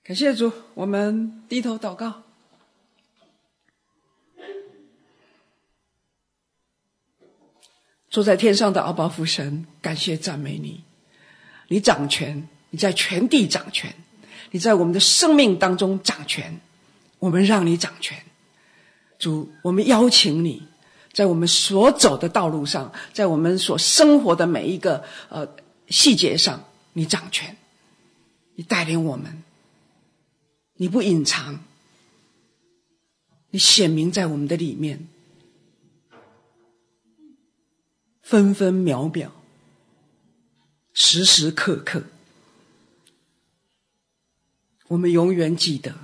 感谢主，我们低头祷告。坐在天上的阿爸父神，感谢赞美你，你掌权，你在全地掌权，你在我们的生命当中掌权，我们让你掌权。主，我们邀请你在我们所走的道路上，在我们所生活的每一个细节上，你掌权，你带领我们，你不隐藏，你显明在我们的里面，分分秒秒，时时刻刻，我们永远记得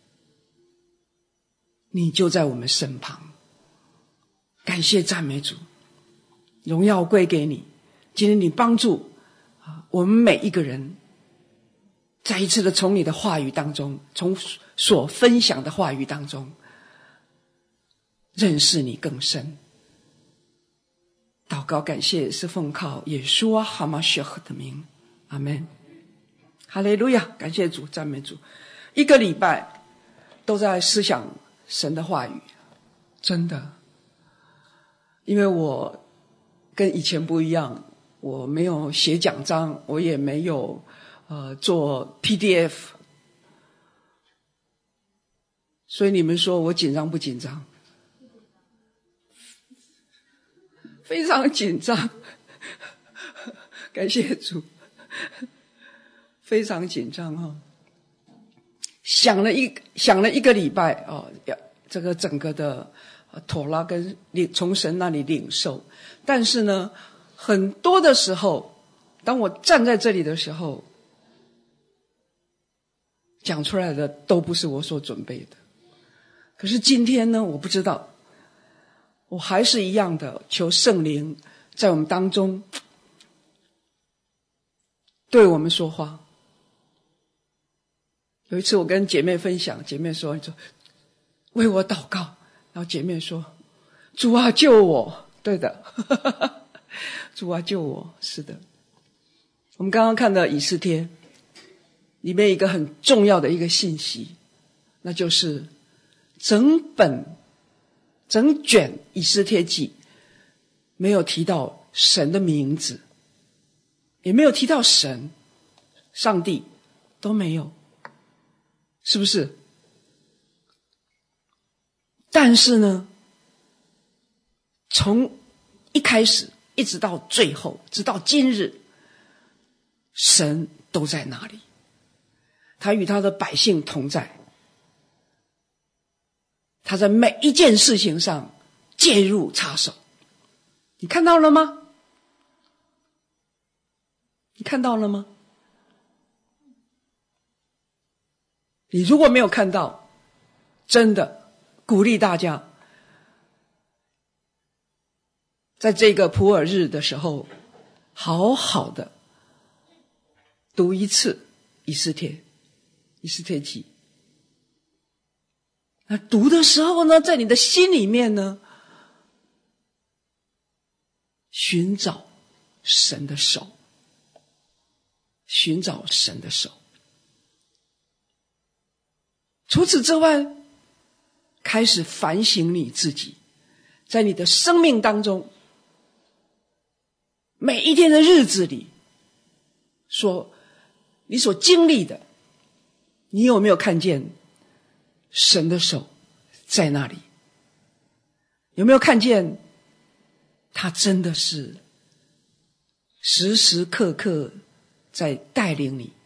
你就在我们身旁。感谢赞美主，荣耀归给你。今天你帮助我们每一个人，再一次的从你的话语当中，从所分享的话语当中，认识你更深。祷告感谢是奉靠耶稣啊哈马谢赫的名，阿们。哈利路亚，感谢主，赞美主。一个礼拜都在思想神的话语，真的，因为我跟以前不一样，我没有写讲章，我也没有做 PDF， 所以你们说我紧张不紧张？非常紧张，感谢主，非常紧张哈。想了一个礼拜这个整个的妥拉跟从神那里领受，但是呢，很多的时候，当我站在这里的时候，讲出来的都不是我所准备的。可是今天呢，我不知道，我还是一样的求圣灵在我们当中对我们说话。有一次我跟姐妹分享，姐妹说为我祷告，然后姐妹说主啊救我。对的主啊救我，是的。我们刚刚看的以斯帖里面一个很重要的一个信息，那就是整卷以斯帖记没有提到神的名字，也没有提到神，上帝都没有，是不是？但是呢，从一开始一直到最后，直到今日，神都在那里，他与他的百姓同在，他在每一件事情上介入插手。你看到了吗？你看到了吗？你如果没有看到，真的鼓励大家在这个普尔日的时候好好的读一次以斯帖记。那读的时候呢，在你的心里面呢，寻找神的手，寻找神的手。除此之外，开始反省你自己，在你的生命当中，每一天的日子里，你所经历的，你有没有看见神的手在那里？有没有看见他真的是时时刻刻在带领你？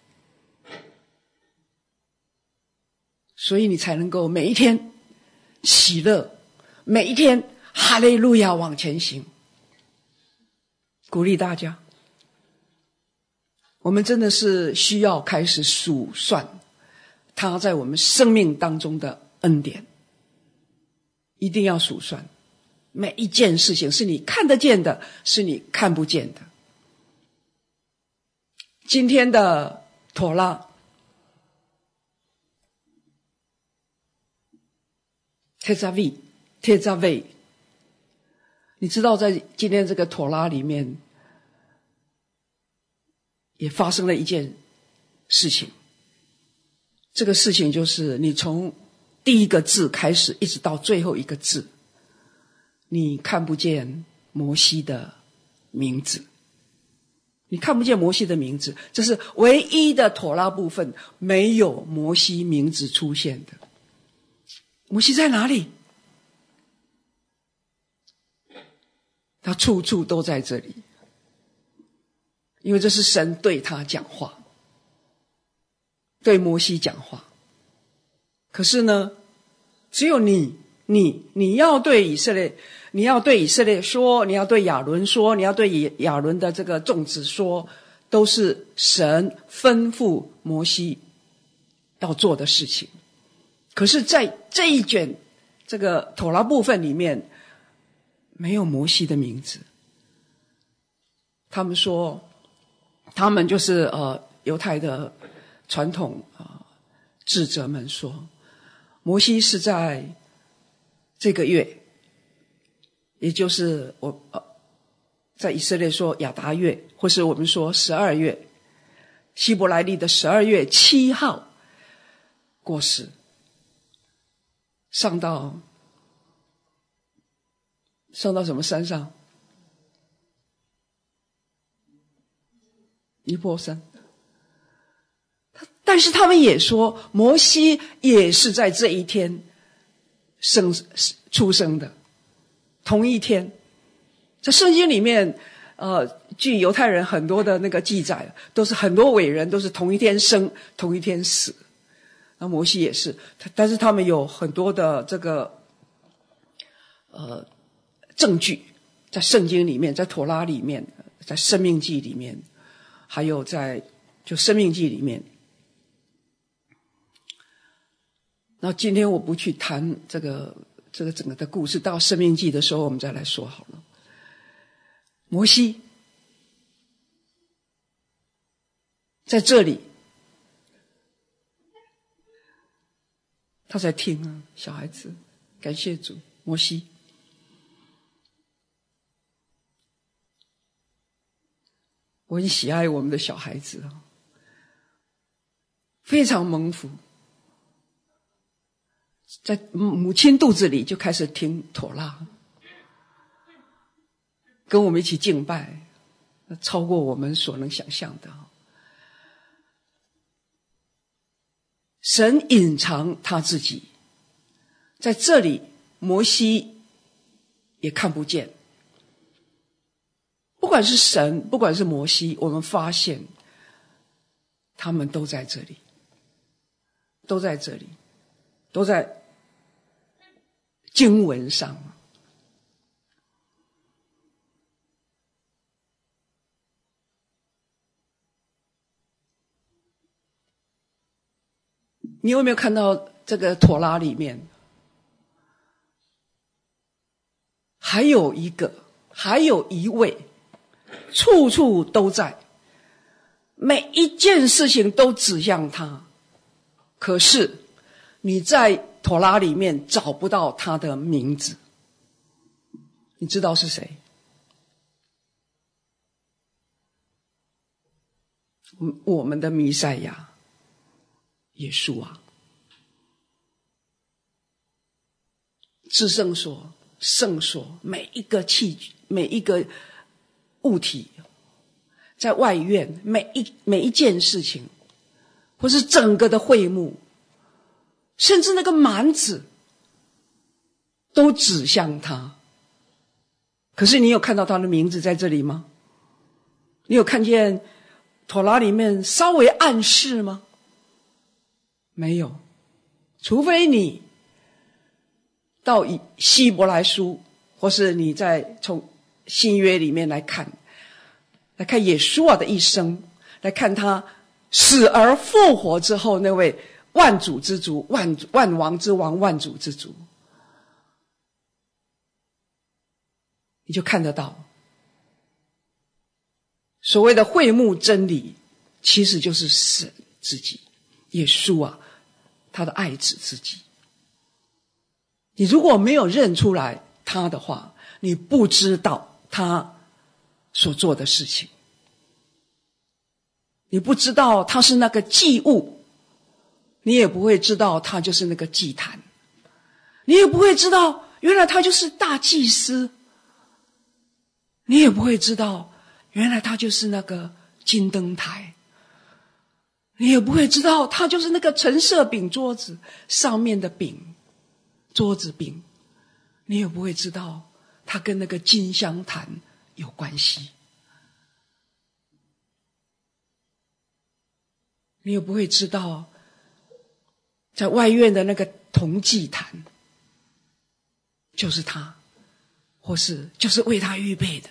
所以你才能够每一天喜乐，每一天哈利路亚往前行。鼓励大家，我们真的是需要开始数算他在我们生命当中的恩典，一定要数算每一件事情，是你看得见的，是你看不见的。今天的妥拉特扎维，你知道在今天这个妥拉里面也发生了一件事情， 这个事情就是你从第一个字开始一直到最后一个字，你看不见摩西的名字，你看不见摩西的名字，这是唯一的妥拉部分没有摩西名字出现的。摩西在哪里？他处处都在这里，因为这是神对他讲话，对摩西讲话。可是呢，只有你要对以色列，你要对以色列说，你要对亚伦说，你要对亚伦的这个众子说，都是神吩咐摩西要做的事情。可是在这一卷这个妥拉部分里面，没有摩西的名字。他们说，他们就是犹太的传统智者们说，摩西是在这个月，也就是在以色列说亚达月，或是我们说12月，希伯来历的12月7号过世，上到什么山上？尼泊山。但是他们也说，摩西也是在这一天出生的，同一天。在圣经里面，据犹太人很多的那个记载，都是很多伟人都是同一天生，同一天死。那摩西也是，但是他们有很多的这个证据，在圣经里面，在妥拉里面，在申命记里面，还有在申命记里面。那今天我不去谈这个整个的故事，到申命记的时候我们再来说好了。摩西在这里，他在听啊，小孩子，感谢主，摩西。我很喜爱我们的小孩子啊，非常蒙福，在母亲肚子里就开始听妥拉，跟我们一起敬拜，超过我们所能想象的。神隐藏他自己，在这里摩西也看不见。不管是神，不管是摩西，我们发现他们都在这里，都在这里，都在经文上。你有没有看到这个妥拉里面还有一位处处都在，每一件事情都指向他，可是你在妥拉里面找不到他的名字，你知道是谁？我们的弥赛亚耶稣啊。至圣所、圣所，每一个器具，每一个物体，在外院每一件事情，或是整个的会幕，甚至那个幔子都指向他。可是你有看到他的名字在这里吗？你有看见妥拉里面稍微暗示吗？没有，除非你到希伯来书，或是你再从新约里面来看耶稣啊的一生，来看他死而复活之后那位万主之主、万王之王、万主之主，你就看得到所谓的会幕真理，其实就是神自己，耶稣啊，他的爱子自己。你如果没有认出来他的话，你不知道他所做的事情，你不知道他是那个祭物， 你也不会知道他就是那个祭坛，你也不会知道原来他就是大祭司，你也不会知道原来他就是那个金灯台，你也不会知道他就是那个陈设饼桌子上面的饼，桌子饼，你也不会知道他跟那个金香坛有关系，你也不会知道在外院的那个铜祭坛就是他，或是就是为他预备的。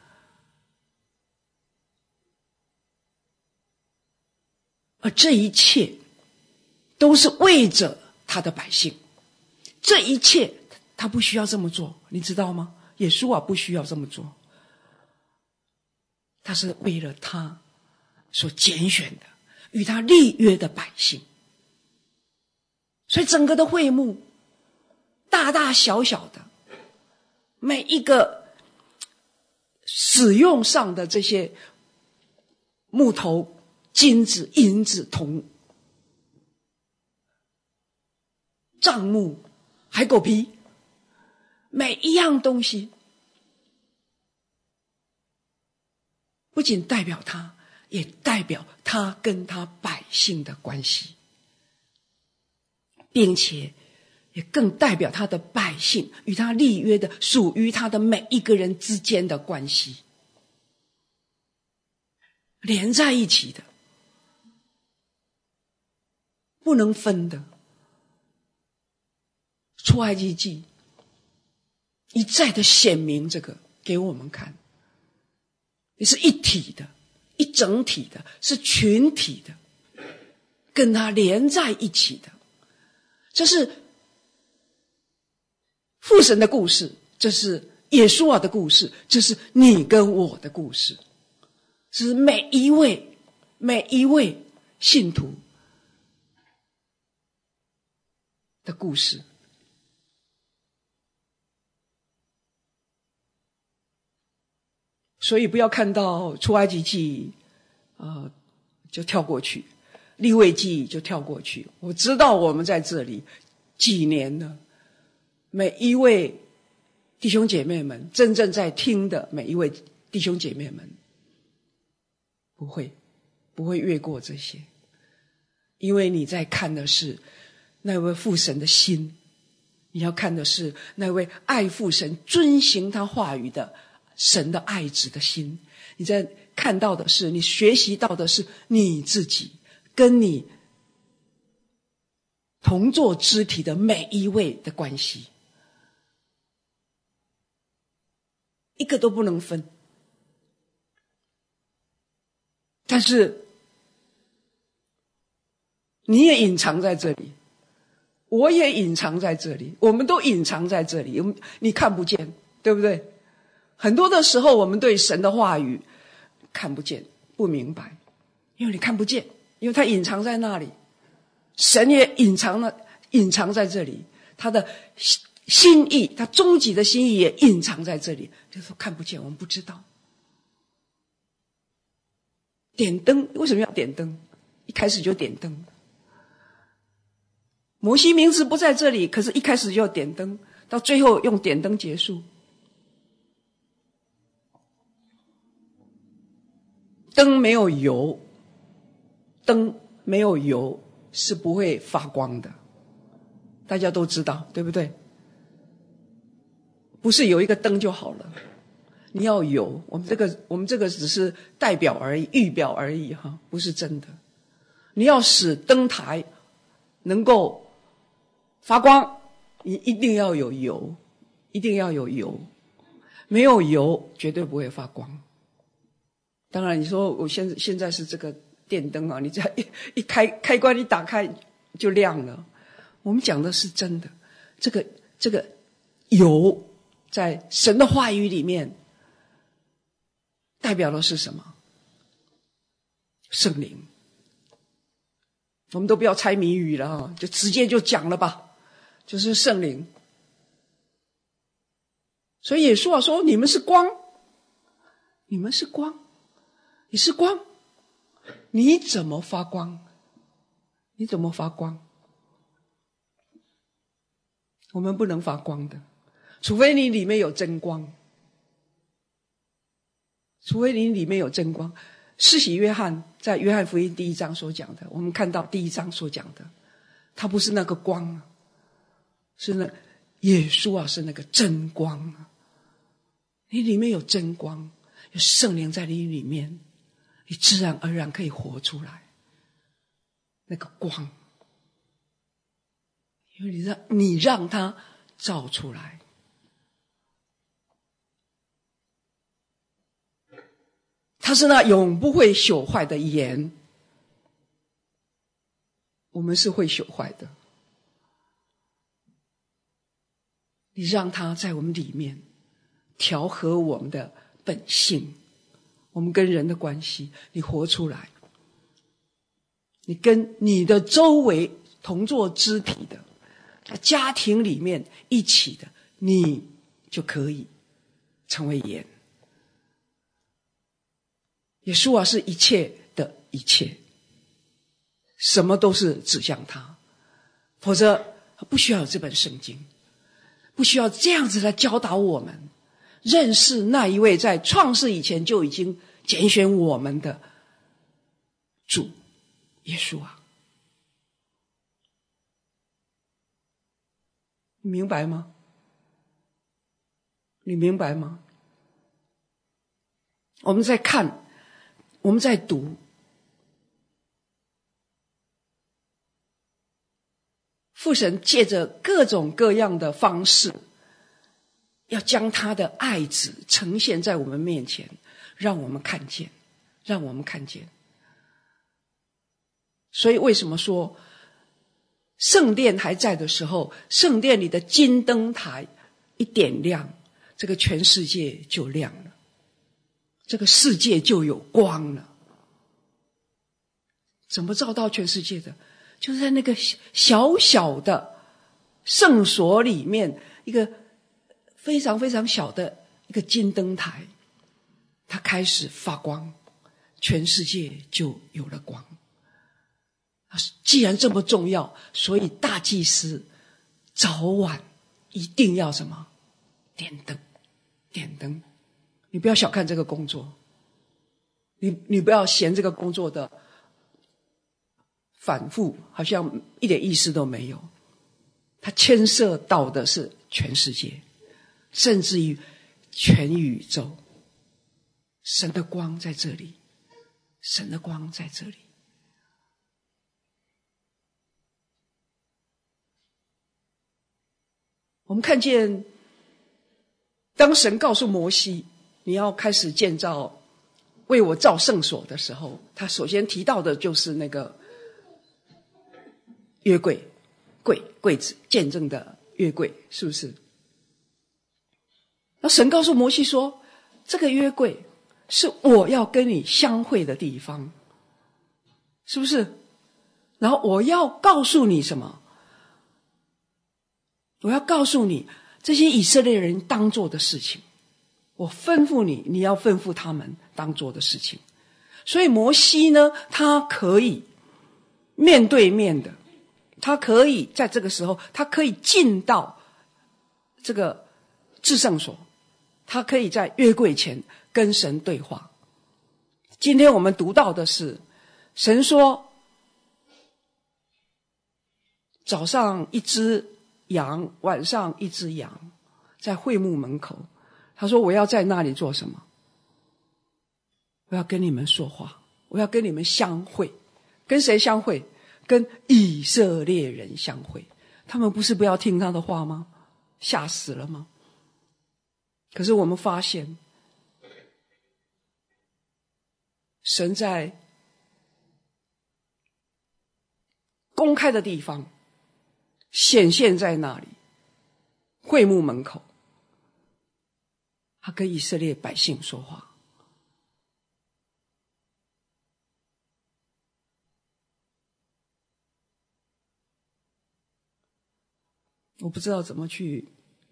而这一切都是为着他的百姓，这一切他不需要这么做，你知道吗？耶稣不需要这么做，他是为了他所拣选的与他立约的百姓。所以整个的会幕大大小小的每一个使用上的这些木头、金子、银子、铜、帐幕、海狗皮，每一样东西不仅代表他，也代表他跟他百姓的关系，并且也更代表他的百姓与他立约的属于他的每一个人之间的关系，连在一起的，不能分的。出埃及记一再的显明这个给我们看，也是一体的，一整体的，是群体的，跟他连在一起的。这是父神的故事，这是耶稣的故事，这是你跟我的故事，是每一位信徒的故事。所以不要看到出埃及记就跳过去，利未记就跳过去。我知道我们在这里几年了，每一位弟兄姐妹们，真正在听的每一位弟兄姐妹们，不会越过这些，因为你在看的是那位父神的心，你要看的是那位爱父神、遵行他话语的神的爱子的心。你在看到的是，你学习到的是你自己跟你同作肢体的每一位的关系，一个都不能分。但是你也隐藏在这里，我也隐藏在这里，我们都隐藏在这里，你看不见，对不对？很多的时候我们对神的话语看不见，不明白，因为你看不见，因为它隐藏在那里。神也隐藏在这里，他的心意，他终极的心意也隐藏在这里，就是说看不见，我们不知道。点灯，为什么要点灯？一开始就点灯。摩西名字不在这里，可是一开始就要点灯，到最后用点灯结束。灯没有油，灯没有油是不会发光的，大家都知道，对不对？不是有一个灯就好了，你要油。我们这个只是代表而已，预表而已哈，不是真的。你要使灯台能够发光，你一定要有油，一定要有油，没有油绝对不会发光。当然你说我现在是这个电灯啊，你这样一开关一打开就亮了。我们讲的是真的，这个油在神的话语里面代表的是什么？圣灵。我们都不要猜谜语了哈，就直接就讲了吧，就是圣灵。所以耶稣说你们是光，你们是光，你是光，你怎么发光？你怎么发光？ 我们不能发光的，除非你里面有真光，除非你里面有真光。施洗约翰在约翰福音第1章所讲的，我们看到第1章所讲的，他不是那个光啊，是那耶稣啊，是那个真光啊。你里面有真光，有圣灵在你里面，你自然而然可以活出来那个光，因为你让它照出来。它是那永不会朽坏的盐，我们是会朽坏的，你让它在我们里面调和我们的本性，我们跟人的关系，你活出来，你跟你的周围同作肢体的，在家庭里面一起的，你就可以成为盐。耶稣啊，是一切的一切，什么都是指向他，否则不需要有这本圣经，不需要这样子来教导我们认识那一位在创世以前就已经拣选我们的主耶稣啊。你明白吗？你明白吗？我们在看，我们在读，父神借着各种各样的方式，要将他的爱子呈现在我们面前，让我们看见，让我们看见。所以为什么说圣殿还在的时候，圣殿里的金灯台一点亮，这个全世界就亮了，这个世界就有光了。怎么照到全世界的？就是在那个小小的圣所里面，一个非常非常小的一个金灯台，它开始发光，全世界就有了光。既然这么重要，所以大祭司早晚一定要什么？点灯，点灯。你不要小看这个工作，你不要嫌这个工作的反复好像一点意思都没有，它牵涉到的是全世界，甚至于全宇宙。神的光在这里，神的光在这里。我们看见当神告诉摩西你要开始建造为我造圣所的时候，他首先提到的就是那个约柜，柜子，见证的约柜，是不是？那神告诉摩西说，这个约柜是我要跟你相会的地方，是不是？然后我要告诉你什么？我要告诉你这些以色列人当做的事情，我吩咐你，你要吩咐他们当做的事情。所以摩西呢，他可以面对面的，他可以在这个时候，他可以进到这个至圣所，他可以在约柜前跟神对话。今天我们读到的是，神说早上一只羊，晚上一只羊，在会幕门口。他说我要在那里做什么？我要跟你们说话，我要跟你们相会。跟谁相会？跟以色列人相会。他们不是不要听他的话吗？吓死了吗？可是我们发现神在公开的地方显现在那里，会幕门口，他跟以色列百姓说话。我不知道怎么去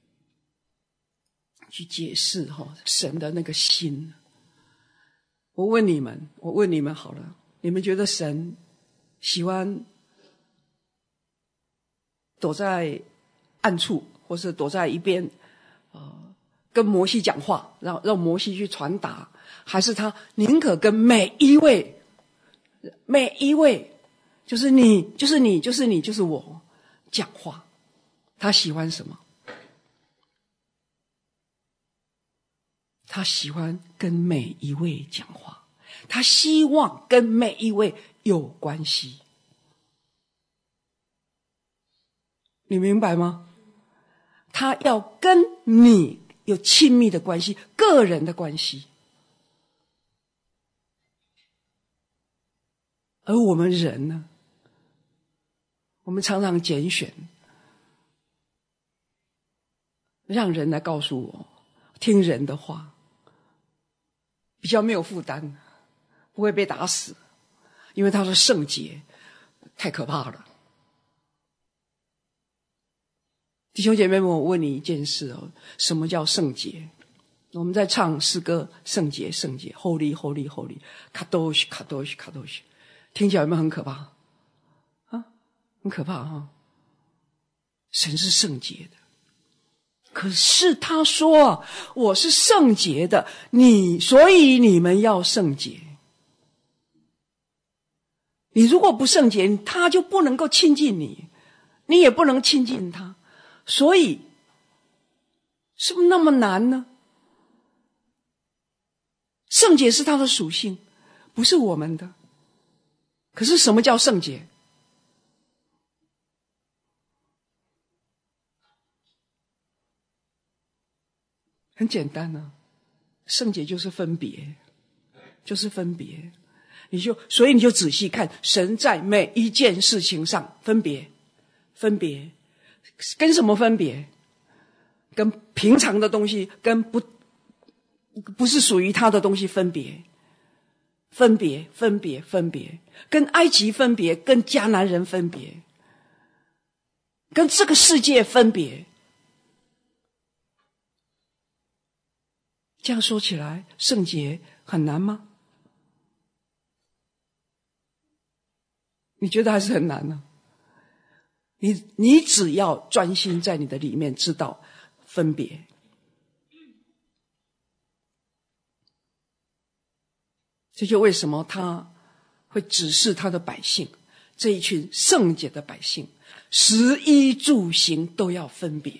解释神的那个心。我问你们好了，你们觉得神喜欢躲在暗处或是躲在一边，跟摩西讲话，让摩西去传达，还是他宁可跟每一位，就是你，就是你，就是你，就是我讲话？他喜欢什么？他喜欢跟每一位讲话，他希望跟每一位有关系。你明白吗？他要跟你有亲密的关系，个人的关系。而我们人呢，我们常常拣选，让人来告诉我，听人的话，比较没有负担，不会被打死，因为他说圣洁太可怕了。弟兄姐妹们，我问你一件事哦，什么叫圣洁？我们在唱诗歌，圣洁圣洁 Holy Holy Holy Kadosh Kadosh Kadosh， 听起来有没有很可怕啊？很可怕哈！神是圣洁的，可是他说我是圣洁的，所以你们要圣洁。你如果不圣洁，他就不能够亲近你，你也不能亲近他。所以是不是那么难呢？圣洁是他的属性，不是我们的。可是什么叫圣洁？很简单啊，圣洁就是分别，就是分别。所以你就仔细看，神在每一件事情上分别，跟什么分别？跟平常的东西，跟不是属于他的东西分别，跟埃及分别，跟迦南人分别，跟这个世界分别。这样说起来，圣洁很难吗？你觉得还是很难呢？你只要专心在你的里面知道分别。这就为什么他会指示他的百姓，这一群圣洁的百姓，食衣住行都要分别。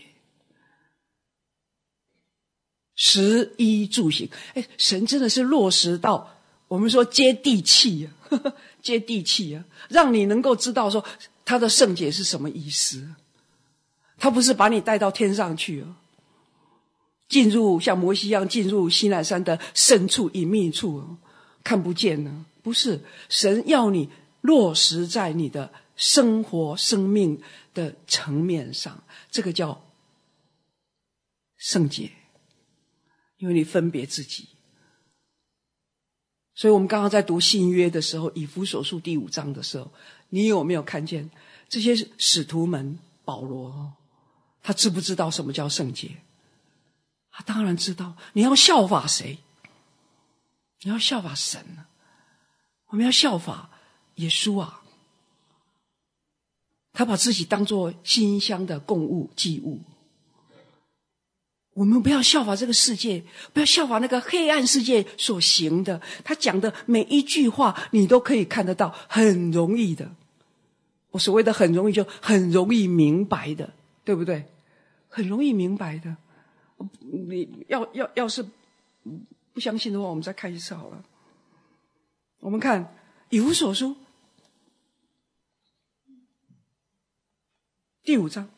食衣住行，神真的是落实到我们说接地气啊，接地气啊，让你能够知道说他的圣洁是什么意思。他不是把你带到天上去啊，进入像摩西一样进入西奈山的深处隐秘处，看不见呢。不是，神要你落实在你的生活生命的层面上，这个叫圣洁，因为你分别自己。所以我们刚刚在读新约的时候，以弗所书第5章的时候，你有没有看见这些使徒们？保罗他知不知道什么叫圣洁？他当然知道。你要效法谁？你要效法神啊！我们要效法耶稣啊！他把自己当作馨香的供物祭物。我们不要效法这个世界，不要效法那个黑暗世界所行的。他讲的每一句话你都可以看得到，很容易的。我所谓的很容易，就很容易明白的，对不对？很容易明白的。你要是不相信的话，我们再看一次好了。我们看以弗所书第5章。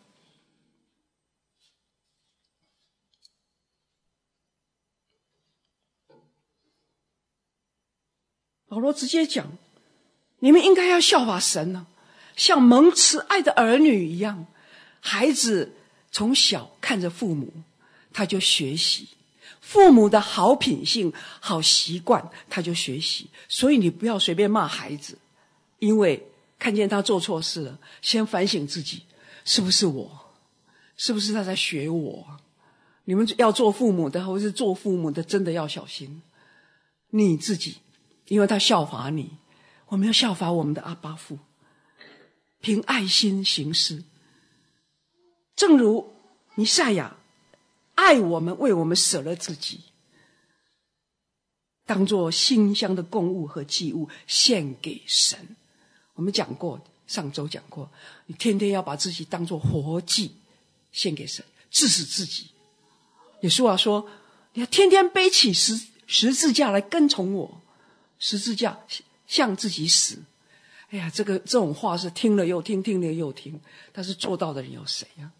保罗直接讲，你们应该要效法神呢，像蒙慈爱的儿女一样。孩子从小看着父母，他就学习父母的好品性、好习惯，他就学习。所以你不要随便骂孩子，因为看见他做错事了，先反省自己，是不是我？是不是他在学我？你们要做父母的，或是做父母的，真的要小心你自己，因为他效法你。我们要效法我们的阿爸父，凭爱心行事。正如弥赛亚爱我们，为我们舍了自己，当作馨香的供物和祭物献给神。我们讲过，上周讲过，你天天要把自己当作活祭献给神，治死自己。耶稣说，你要天天背起十字架来跟从我，十字架向自己死。哎呀，这种话是听了又听，听了又听，但是做到的人有谁啊？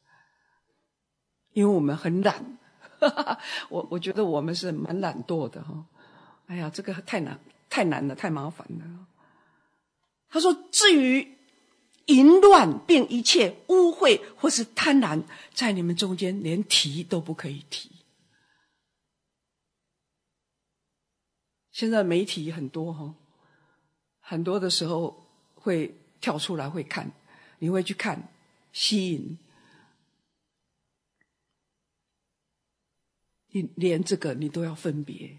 因为我们很懒，我觉得我们是蛮懒惰的哈。哎呀，这个太难了，太麻烦了。他说，至于淫乱并一切污秽或是贪婪，在你们中间连提都不可以提。现在媒体很多哈，很多的时候会跳出来会看，你会去看，吸引，你连这个你都要分别。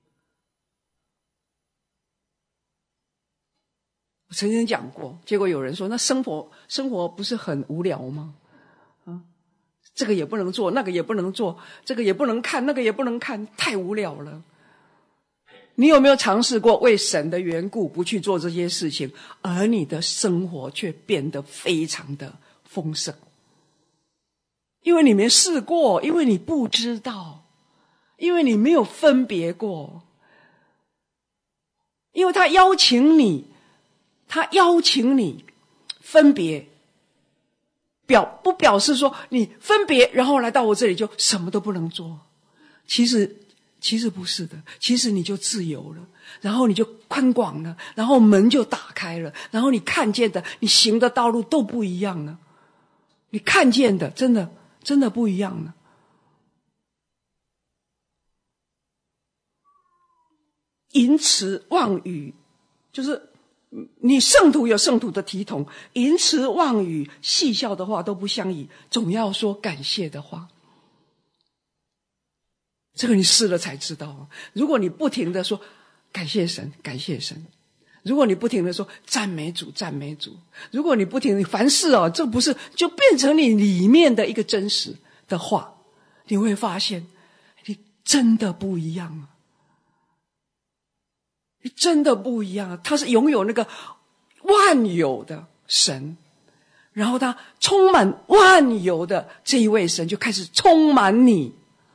我曾经讲过，结果有人说，那生活不是很无聊吗？这个也不能做，那个也不能做，这个也不能看，那个也不能看，太无聊了。你有没有尝试过为神的缘故不去做这些事情，而你的生活却变得非常的丰盛？因为你没试过，因为你不知道，因为你没有分别过，因为他邀请你分别，不表示说你分别然后来到我这里就什么都不能做。其实不是的，其实你就自由了，然后你就宽广了，然后门就打开了，然后你看见的，你行的道路都不一样了。你看见的真的不一样了。淫词妄语，就是你圣徒有圣徒的体统，淫词妄语戏笑的话都不相宜，总要说感谢的话。这个你试了才知道。如果你不停的说感谢神感谢神，如果你不停的说赞美主赞美主，如果你不停的凡事这不是就变成你里面的一个真实的话，你会发现你真的不一样了。你真的不一样，他是拥有那个万有的神，然后他充满万有的这一位神就开始充满你，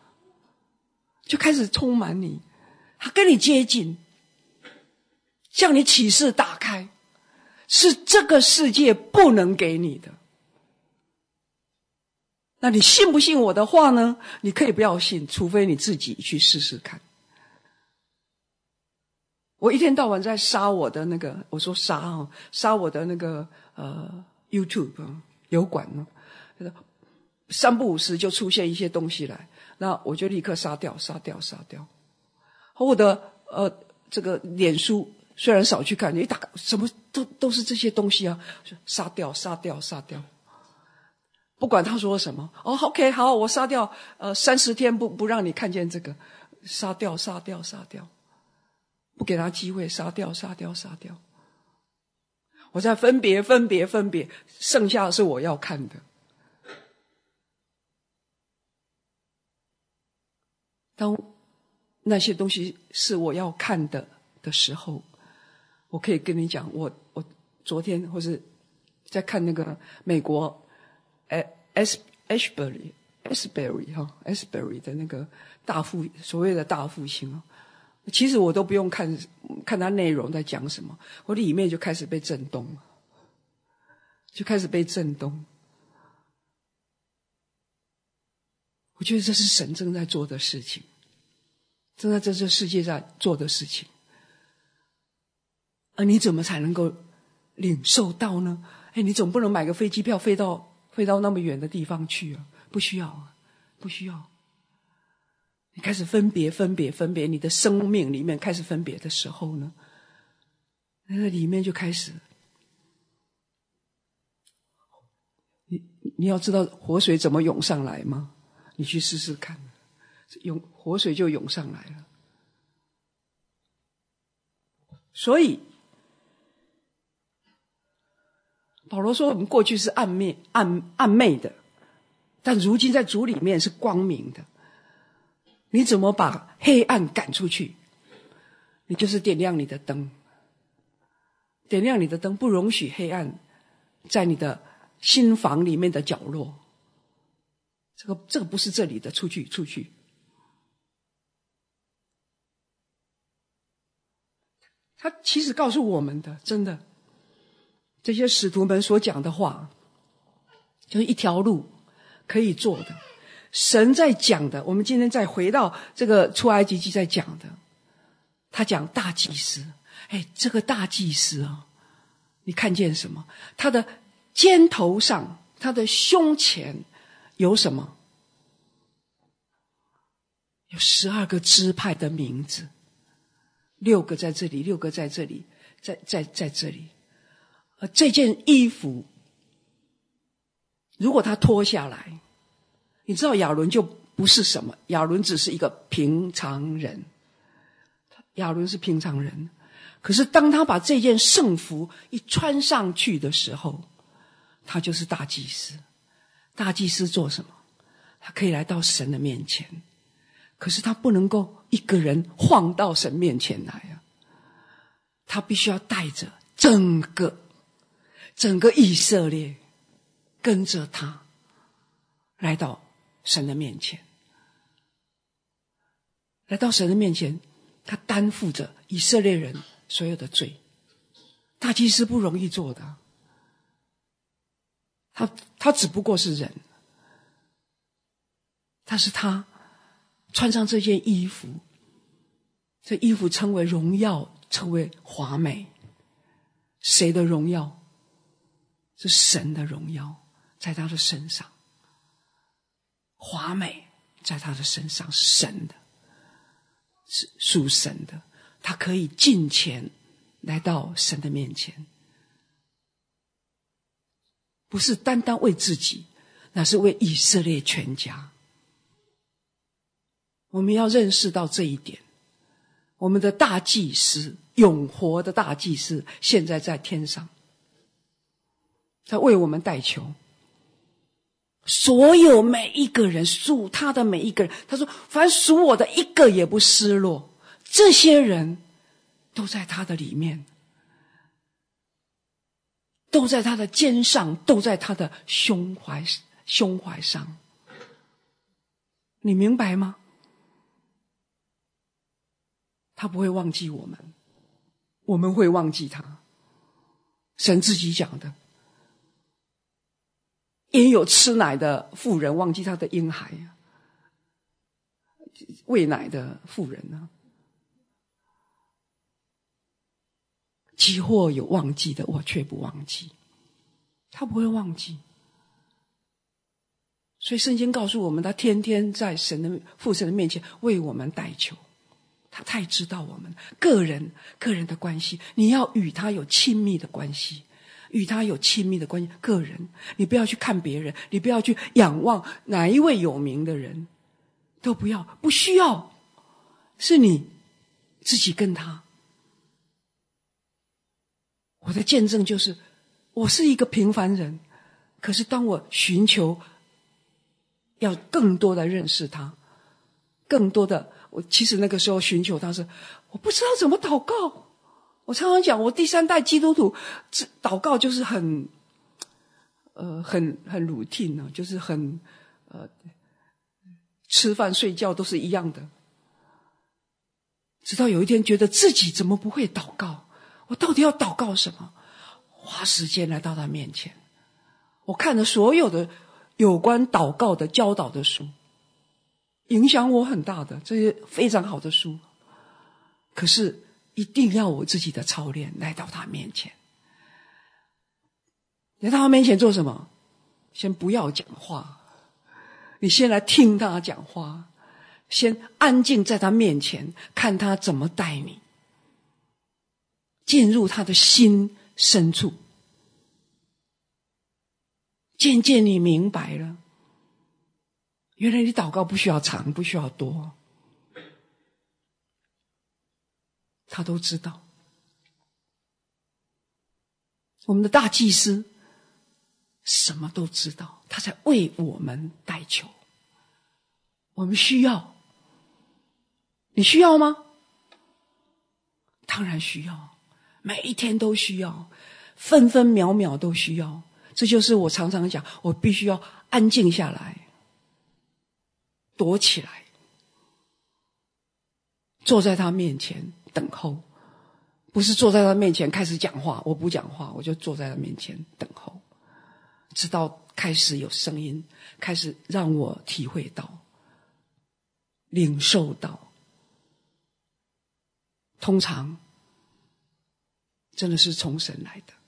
他跟你接近，向你启示打开，是这个世界不能给你的。那你信不信我的话呢？你可以不要信，除非你自己去试试看。我一天到晚在杀我的那个，我说杀我的那个YouTube 油管呢，三不五时就出现一些东西来，那我就立刻杀掉。我的这个脸书虽然少去看，一打开什么都是这些东西啊，杀掉。不管他说什么，OK 好，我杀掉，30天不让你看见这个，杀掉，不给他机会，杀掉。我在分别，剩下的是我要看的。当那些东西是我要看的时候，我可以跟你讲，我昨天或是在看那个美国Asbury 的那个所谓的大复兴其实我都不用看它内容在讲什么，我里面就开始被震动了，我觉得这是神正在做的事情，正在这世界在做的事情。而你怎么才能够领受到呢？你总不能买个飞机票飞到那么远的地方去啊，不需要。你开始分别，你的生命里面开始分别的时候呢，那个里面就开始，你要知道活水怎么涌上来吗？你去试试看，活水就涌上来了。所以保罗说我们过去是暗昧的， 但如今在主里面是光明的。你怎么把黑暗赶出去？你就是点亮你的灯，点亮你的灯，不容许黑暗在你的心房里面的角落。这个不是这里的，出去。他其实告诉我们的，真的，这些使徒们所讲的话，就是一条路可以做的。神在讲的，我们今天再回到这个出埃及记在讲的，他讲大祭司。这个大祭司啊，你看见什么？他的肩头上，他的胸前有什么？有12个支派的名字，6个在这里，6个在这里，在这里。这件衣服如果他脱下来，你知道亚伦就不是什么，亚伦只是一个平常人，亚伦是平常人。可是当他把这件圣服一穿上去的时候，他就是大祭司。大祭司做什么？他可以来到神的面前，可是他不能够一个人晃到神面前来啊，他必须要带着整个以色列跟着他来到神的面前。来到神的面前，他担负着以色列人所有的罪。大祭司不容易做的，他只不过是人，但是他穿上这件衣服，这衣服称为荣耀，称为华美。谁的荣耀？是神的荣耀在他的身上，华美在他的身上，是神的，是属神的。他可以进前来到神的面前，不是单单为自己，那是为以色列全家。我们要认识到这一点。我们的大祭司，永活的大祭司，现在在天上，在为我们代求。所有每一个人，属他的每一个人，他说凡属我的一个也不失落。这些人都在他的里面，都在他的肩上，都在他的胸怀上。你明白吗？他不会忘记我们，我们会忘记他。神自己讲的，也有吃奶的妇人忘记他的婴孩，喂奶的妇人呢？即或有忘记的，我却不忘记。他不会忘记。所以圣经告诉我们，他天天在父神的面前为我们代求。他太知道我们个人的关系，你要与他有亲密的关系，与他有亲密的关系。个人，你不要去看别人，你不要去仰望哪一位有名的人，都不要，不需要，是你自己跟他。我的见证就是，我是一个平凡人，可是当我寻求要更多的认识他，更多的，我其实那个时候寻求他是我不知道怎么祷告。我常常讲，我第3代基督徒祷告就是很 routine 呢，就是很吃饭睡觉都是一样的。直到有一天觉得自己怎么不会祷告，我到底要祷告什么？花时间来到他面前，我看了所有的有关祷告的教导的书，影响我很大的，这些非常好的书。可是一定要我自己的操练，来到他面前。来到他面前做什么？先不要讲话，你先来听他讲话，先安静在他面前，看他怎么带你，进入他的心深处。渐渐你明白了，原来你祷告不需要长，不需要多，他都知道。我们的大祭司什么都知道， 他在为我们代求。我们需要，你需要吗？当然需要，每一天都需要，分分秒秒都需要。这就是我常常讲，我必须要安静下来，躲起来，坐在他面前等候。不是坐在他面前开始讲话，我不讲话，我就坐在他面前等候，直到开始有声音，开始让我体会到，领受到。通常真的是从神来的。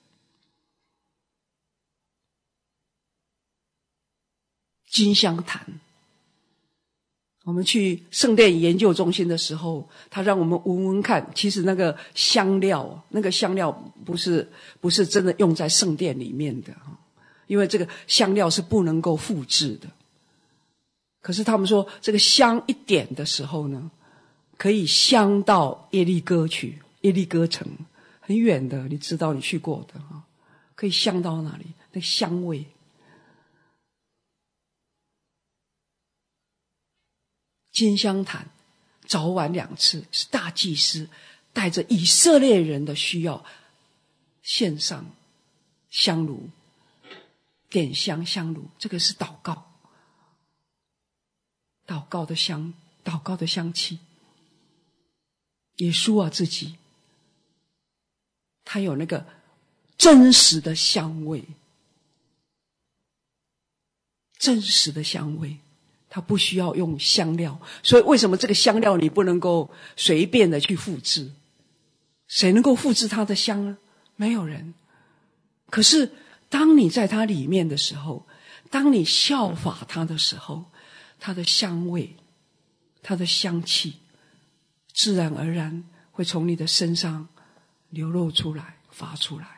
金香坛，我们去圣殿研究中心的时候，他让我们闻闻看，其实那个香料不是真的用在圣殿里面的，因为这个香料是不能够复制的。可是他们说这个香一点的时候呢，可以香到耶利哥去，耶利哥城很远的，你知道你去过的，可以香到那里，那香味。金香坛早晚2次，是大祭司带着以色列人的需要献上香炉，点香香炉，这个是祷告，祷告的香气。耶稣啊自己，他有那个真实的香味，真实的香味，他不需要用香料。所以为什么这个香料你不能够随便的去复制？谁能够复制他的香呢？没有人。可是当你在它里面的时候，当你效法它的时候，它的香味，它的香气自然而然会从你的身上流露出来，发出来。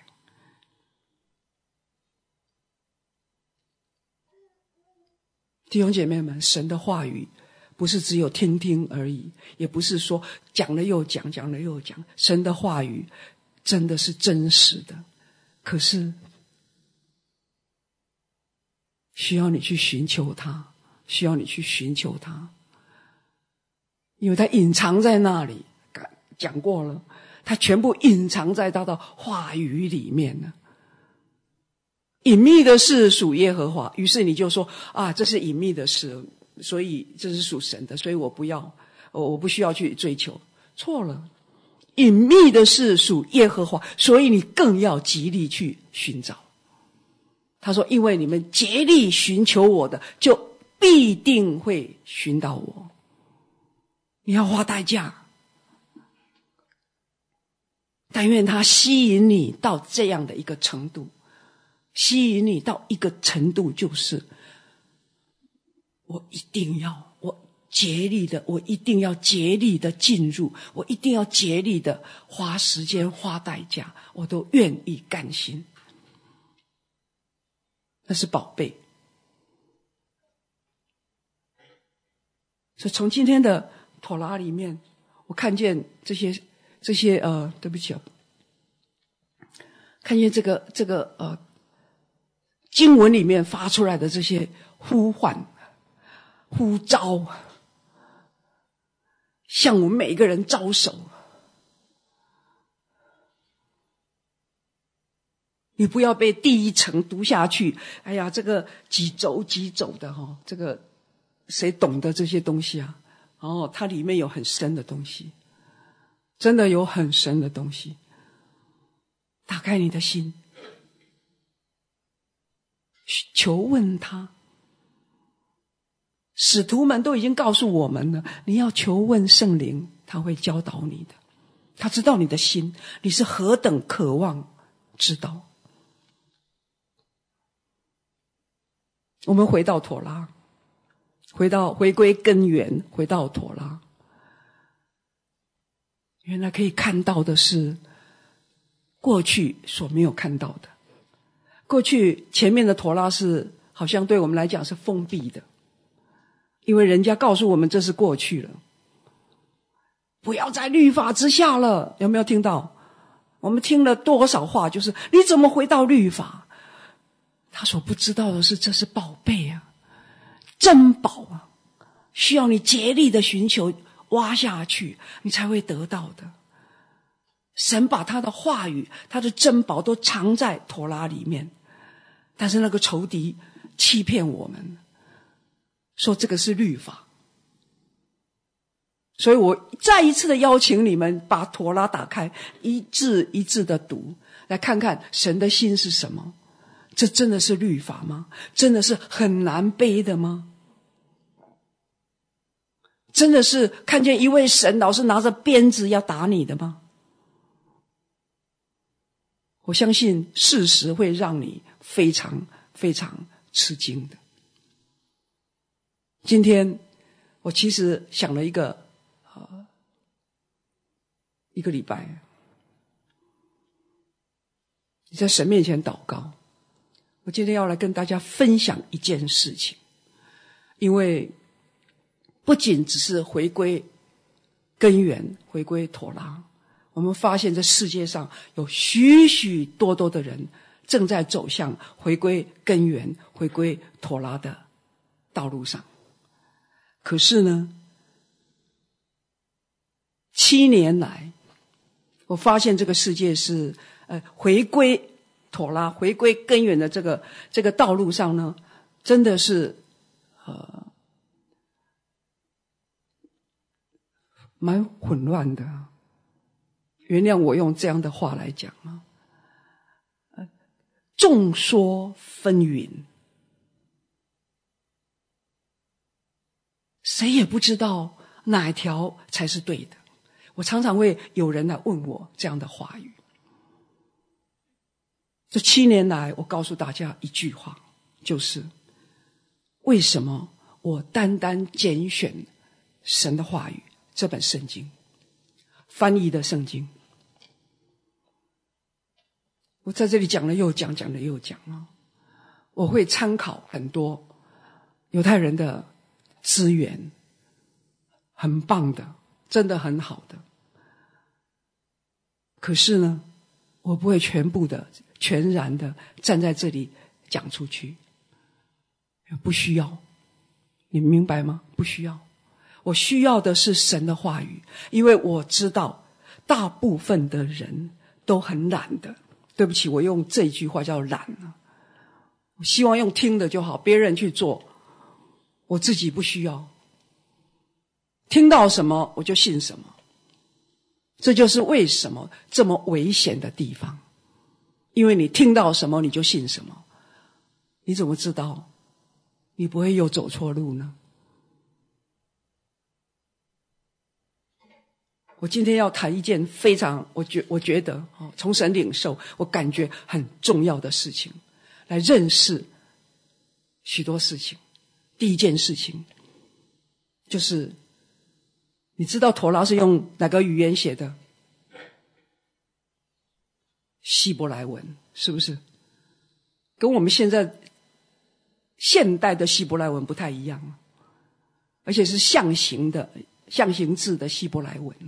弟兄姐妹们，神的话语不是只有听听而已，也不是说讲了又讲，讲了又讲。神的话语真的是真实的，可是需要你去寻求它，需要你去寻求它，因为它隐藏在那里。讲过了，它全部隐藏在他的话语里面了。隐秘的事属耶和华，于是你就说啊，这是隐秘的事，所以这是属神的，所以我不需要去追求。错了，隐秘的事属耶和华，所以你更要极力去寻找。他说，因为你们竭力寻求我的，就必定会寻到我。你要花代价，但愿他吸引你到这样的一个程度，吸引你到一个程度，就是我一定要竭力的进入，我一定要竭力的花时间花代价，我都愿意甘心。那是宝贝。所以从今天的妥拉里面，我看见这些对不起啊，看见这个经文里面发出来的这些呼唤、呼召，向我们每一个人招手。你不要被第一层读下去，哎呀，这个几轴的这个谁懂得这些东西啊？它里面有很深的东西，真的有很深的东西。打开你的心，求问他。使徒们都已经告诉我们了，你要求问圣灵，他会教导你的。他知道你的心，你是何等渴望知道。我们回到妥拉，回归根源，回到妥拉。原来可以看到的是过去所没有看到的。过去前面的妥拉是好像对我们来讲是封闭的，因为人家告诉我们这是过去了，不要在律法之下了。有没有听到？我们听了多少话，就是你怎么回到律法？ 他所不知道的是，这是宝贝啊，珍宝啊，需要你竭力的寻求，挖下去，你才会得到的。神把他的话语，他的珍宝都藏在妥拉里面，但是那个仇敌欺骗我们，说这个是律法。所以我再一次的邀请你们把妥拉打开，一字一字的读，来看看神的心是什么。这真的是律法吗？真的是很难背的吗？真的是看见一位神老是拿着鞭子要打你的吗？我相信事实会让你非常非常吃惊的。今天我其实想了一个礼拜，你在神面前祷告。我今天要来跟大家分享一件事情，因为不仅只是回归根源，回归妥拉，我们发现这世界上有许许多多的人正在走向回归根源，回归妥拉的道路上。可是呢，7年来我发现这个世界是回归妥拉，回归根源的这个道路上呢，真的是蛮混乱的。原谅我用这样的话来讲啊，众说纷纭，谁也不知道哪一条才是对的。我常常会有人来问我这样的话语。这7年来，我告诉大家一句话，就是为什么我单单拣选神的话语这本圣经，翻译的圣经。我在这里讲了又讲，讲了又讲啊。我会参考很多犹太人的资源，很棒的，真的很好的。可是呢，我不会全部的、全然的站在这里讲出去，不需要。你明白吗？不需要。我需要的是神的话语，因为我知道大部分的人都很懒的。对不起，我用这句话叫懒啊。我希望用听的就好，别人去做，我自己不需要。听到什么我就信什么。这就是为什么这么危险的地方，因为你听到什么你就信什么，你怎么知道你不会又走错路呢？我今天要谈一件非常我觉得从神领受，我感觉很重要的事情，来认识许多事情。第一件事情就是你知道妥拉是用哪个语言写的？希伯来文，是不是？跟我们现代的希伯来文不太一样，而且是象形字的希伯来文。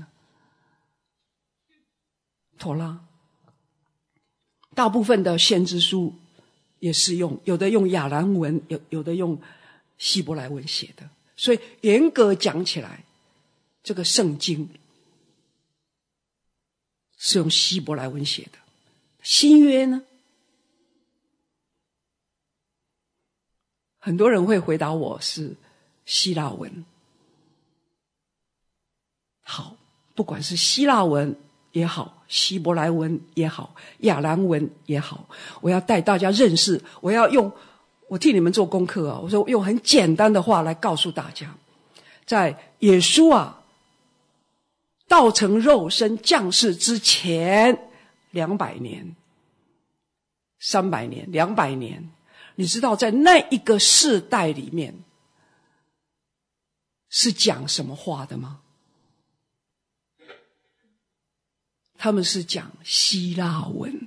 妥拉大部分的先知书也是有的用亚兰文，有的用希伯来文写的，所以严格讲起来，这个圣经是用希伯来文写的。新约呢，很多人会回答我是希腊文。好，不管是希腊文也好，希伯来文也好，亚兰文也好，我要带大家认识，我替你们做功课啊，我说用很简单的话来告诉大家，在耶稣道成肉身降世之前200年、300年、200年，你知道在那一个世代里面是讲什么话的吗？他们是讲希腊文。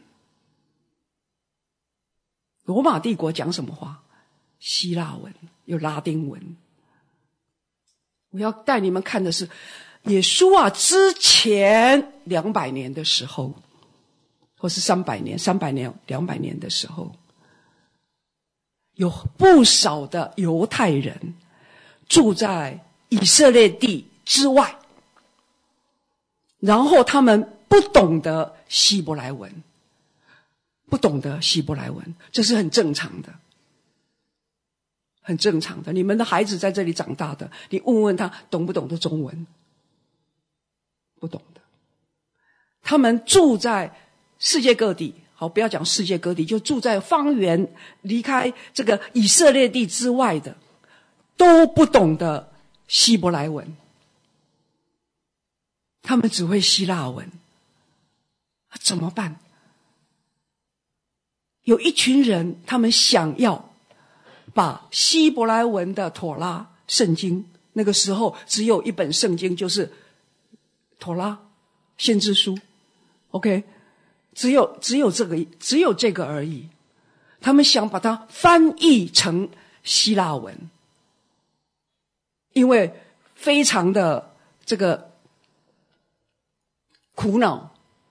罗马帝国讲什么话？希腊文，有拉丁文。我要带你们看的是耶稣之前200年的时候，或是300年、200年的时候， 有不少的犹太人住在以色列地之外，然后他们不懂得希伯来文，不懂得希伯来文，这是很正常的，很正常的。你们的孩子在这里长大的，你问问他懂不懂得中文？不懂的。他们住在世界各地，好，不要讲世界各地，就住在方圆离开这个以色列地之外的，都不懂得希伯来文，他们只会希腊文，怎么办？有一群人，他们想要把希伯来文的妥拉圣经，那个时候只有一本圣经，就是妥拉先知书 ，OK， 只有这个而已。他们想把它翻译成希腊文，因为非常的这个苦恼。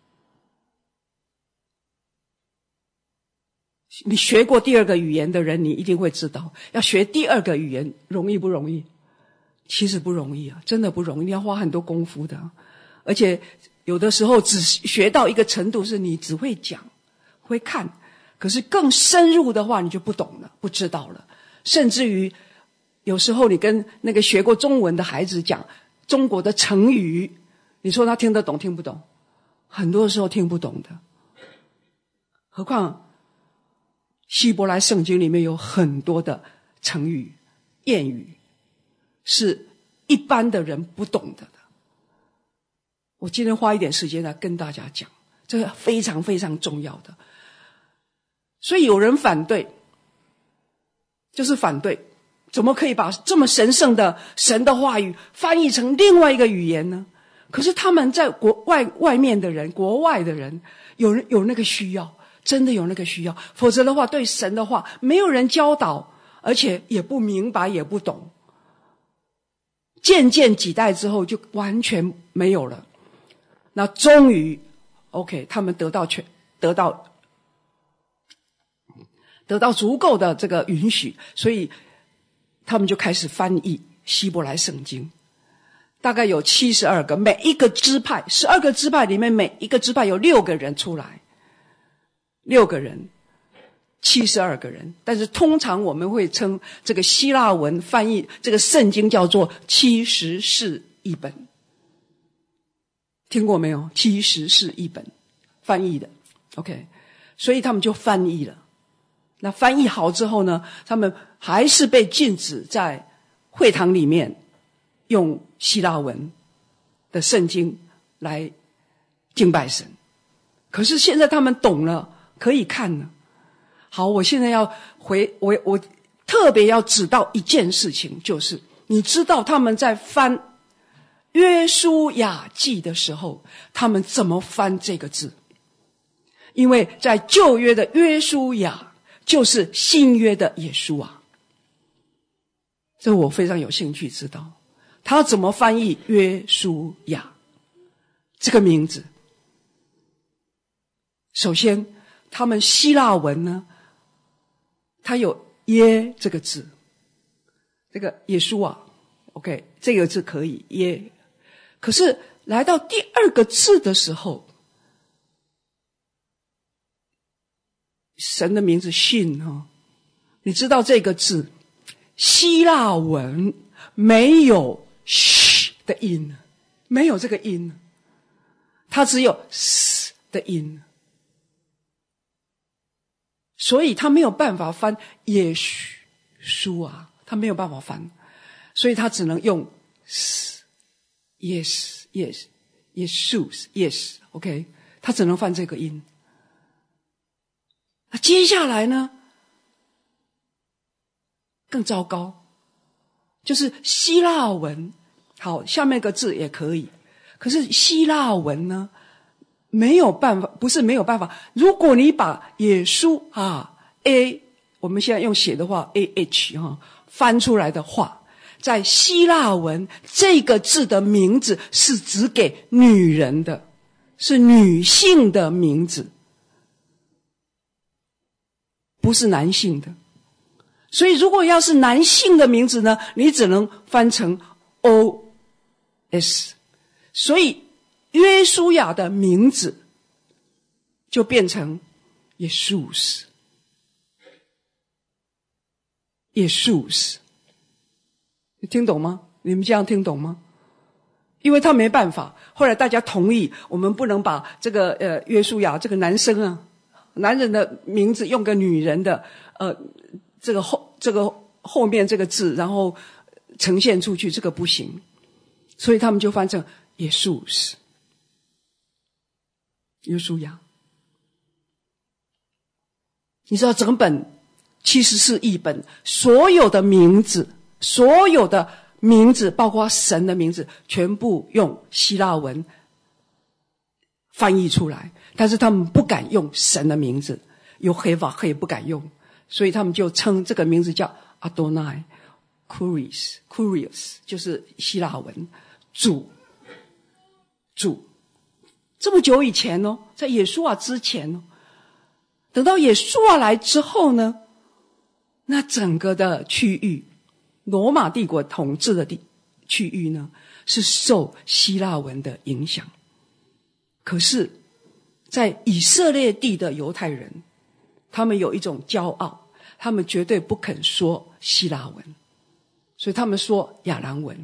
你学过第二个语言的人，你一定会知道，要学第二个语言容易不容易？其实不容易啊，真的不容易，你要花很多功夫的。而且有的时候只学到一个程度，是你只会讲会看，可是更深入的话你就不懂了，不知道了。甚至于有时候你跟那个学过中文的孩子讲中国的成语，你说他听得懂听不懂？很多时候听不懂的。何况希伯来圣经里面有很多的成语谚语是一般的人不懂的。我今天花一点时间来跟大家讲，这个非常非常重要的。所以有人反对，就是反对，怎么可以把这么神圣的神的话语翻译成另外一个语言呢？可是他们在外面的人，国外的人有那个需要，真的有那个需要，否则的话对神的话没有人教导，而且也不明白也不懂，渐渐几代之后就完全没有了。那终于 OK， 他们得到足够的这个允许，所以他们就开始翻译希伯来圣经，大概有72个，每一个支派12个支派里面每一个支派有6个人出来，6个人72个人。但是通常我们会称这个希腊文翻译这个圣经叫做70士译本，听过没有？70士译本翻译的 OK， 所以他们就翻译了。那翻译好之后呢，他们还是被禁止在会堂里面用希腊文的圣经来敬拜神。可是现在他们懂了，可以看了。好，我现在要我特别要指到一件事情，就是你知道他们在翻约书亚记的时候，他们怎么翻这个字？因为在旧约的约书亚就是新约的耶稣啊，这我非常有兴趣知道他怎么翻译约书亚这个名字。首先他们希腊文呢，它有耶这个字，这个耶稣啊 OK， 这个字可以耶，可是来到第2个字的时候，神的名字信你知道这个字希腊文没有嘘的音，没有这个音，它只有嘶的音，所以他没有办法翻耶稣啊，他没有办法翻，所以他只能用 yes yes yes yes OK， 他只能翻这个音。那接下来呢更糟糕，就是希腊文，好，下面一个字也可以，可是希腊文呢没有办法，不是没有办法，如果你把耶稣A， 我们现在用写的话 AH 翻出来的话，在希腊文这个字的名字是只给女人的，是女性的名字，不是男性的。 所以如果要是男性的名字呢，你只能翻成 OS。 所以约书亚的名字就变成耶稣斯。耶稣斯，你听懂吗？你们这样听懂吗？因为他没办法，后来大家同意，我们不能把这个约书亚这个男生啊，男人的名字用个女人的这个后面这个字，然后呈现出去，这个不行，所以他们就翻成耶稣斯，约书亚。你知道整本74译本所有的名字包括神的名字全部用希腊文翻译出来，但是他们不敢用神的名字，有黑法黑不敢用，所以他们就称这个名字叫 Adonai Kurios， 就是希腊文主。这么久以前哦，在耶稣啊之前哦，等到耶稣啊来之后呢，那整个的区域，罗马帝国统治的区域呢，是受希腊文的影响。可是在以色列地的犹太人，他们有一种骄傲，他们绝对不肯说希腊文，所以他们说亚兰文。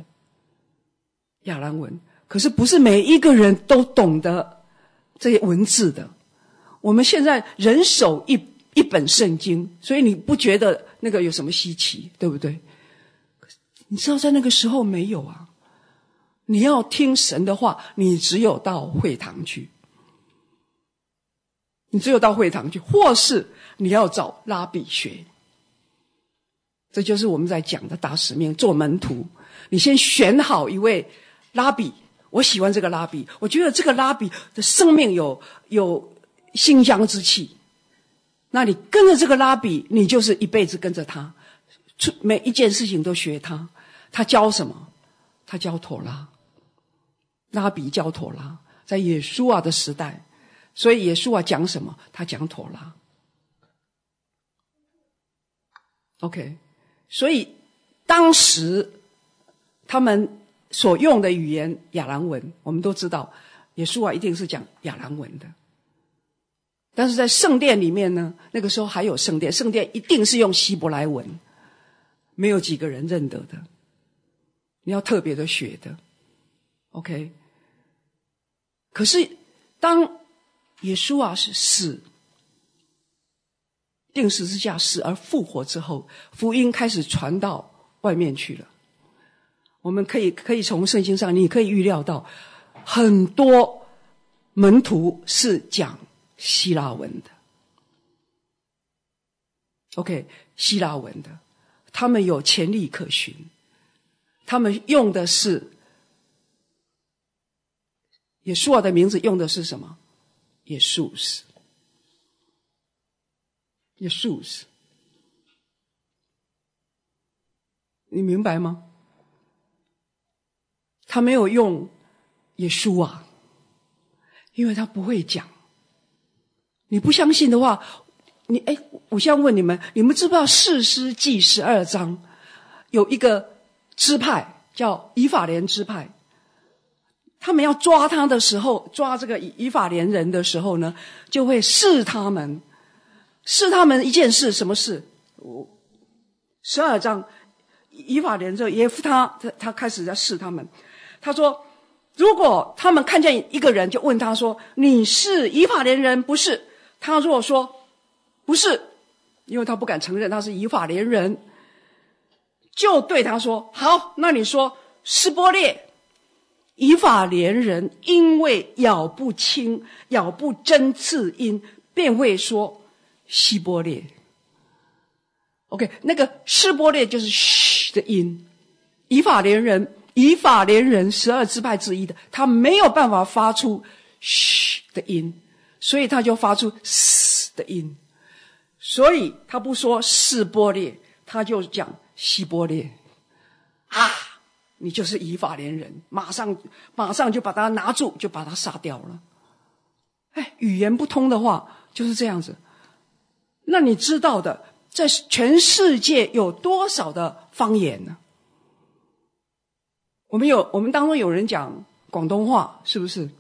可是不是每一个人都懂得这些文字的。我们现在人手一本圣经，所以你不觉得那个有什么稀奇，对不对？你知道在那个时候没有啊。你要听神的话，你只有到会堂去，或是你要找拉比学。这就是我们在讲的大使命，做门徒。你先选好一位拉比，我喜欢这个拉比，我觉得这个拉比的生命有馨香之气，那你跟着这个拉比，你就是一辈子跟着他，每一件事情都学他。他教什么？他教妥拉，拉比教妥拉，在耶稣啊的时代，所以耶稣啊讲什么？他讲妥拉。OK， 所以当时他们所用的语言亚兰文，我们都知道耶稣啊一定是讲亚兰文的。但是在圣殿里面呢，那个时候还有圣殿一定是用希伯来文，没有几个人认得的，你要特别的学的。 OK， 可是当耶稣啊是死，钉十字架死而复活之后，福音开始传到外面去了。我们可以从圣经上，你可以预料到很多门徒是讲希腊文的。 OK， 希腊文的，他们有前例可循，他们用的是耶稣的名字，用的是什么？耶稣斯，你明白吗？他没有用耶稣啊，因为他不会讲。你不相信的话，我现在问你们，你们知不知道士师记12章有一个支派叫以法莲支派？他们要抓他的时候，抓这个以法莲人的时候呢，就会试他们一件事。什么事？12章以法莲这耶夫他开始在试他们。他说，如果他们看见一个人，就问他说，你是以法莲人不是？他如果说不是，因为他不敢承认他是以法莲人，就对他说，好，那你说示波列。以法莲人因为咬不清咬不真次音，便会说希波列。 OK， 那个示波列就是嘘的音。以法莲人12支派之一的，他没有办法发出嘘的音，所以他就发出嘶的音，所以他不说示波列，他就讲希波列啊，你就是以法莲人，马上就把他拿住，就把他杀掉了。语言不通的话就是这样子。那你知道的， 在全世界有多少的方言呢？我们当中有人讲广东话，是不是？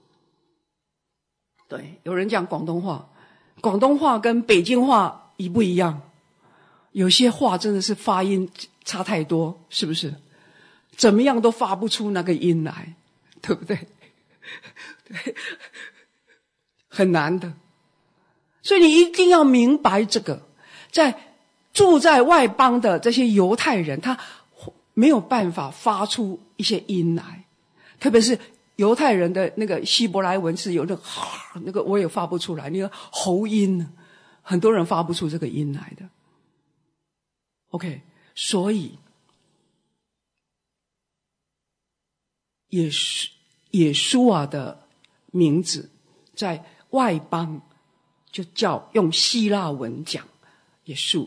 对，有人讲广东话。广东话跟北京话一不一样？有些话真的是发音差太多，是不是？怎么样都发不出那个音来，对不对？对，很难的。所以你一定要明白这个，住在外邦的这些犹太人，他没有办法发出一些音来，特别是犹太人的那个希伯来文是有那个我也发不出来，那个喉音，很多人发不出这个音来的。OK， 所以耶稣啊的名字在外邦就叫用希腊文讲耶稣，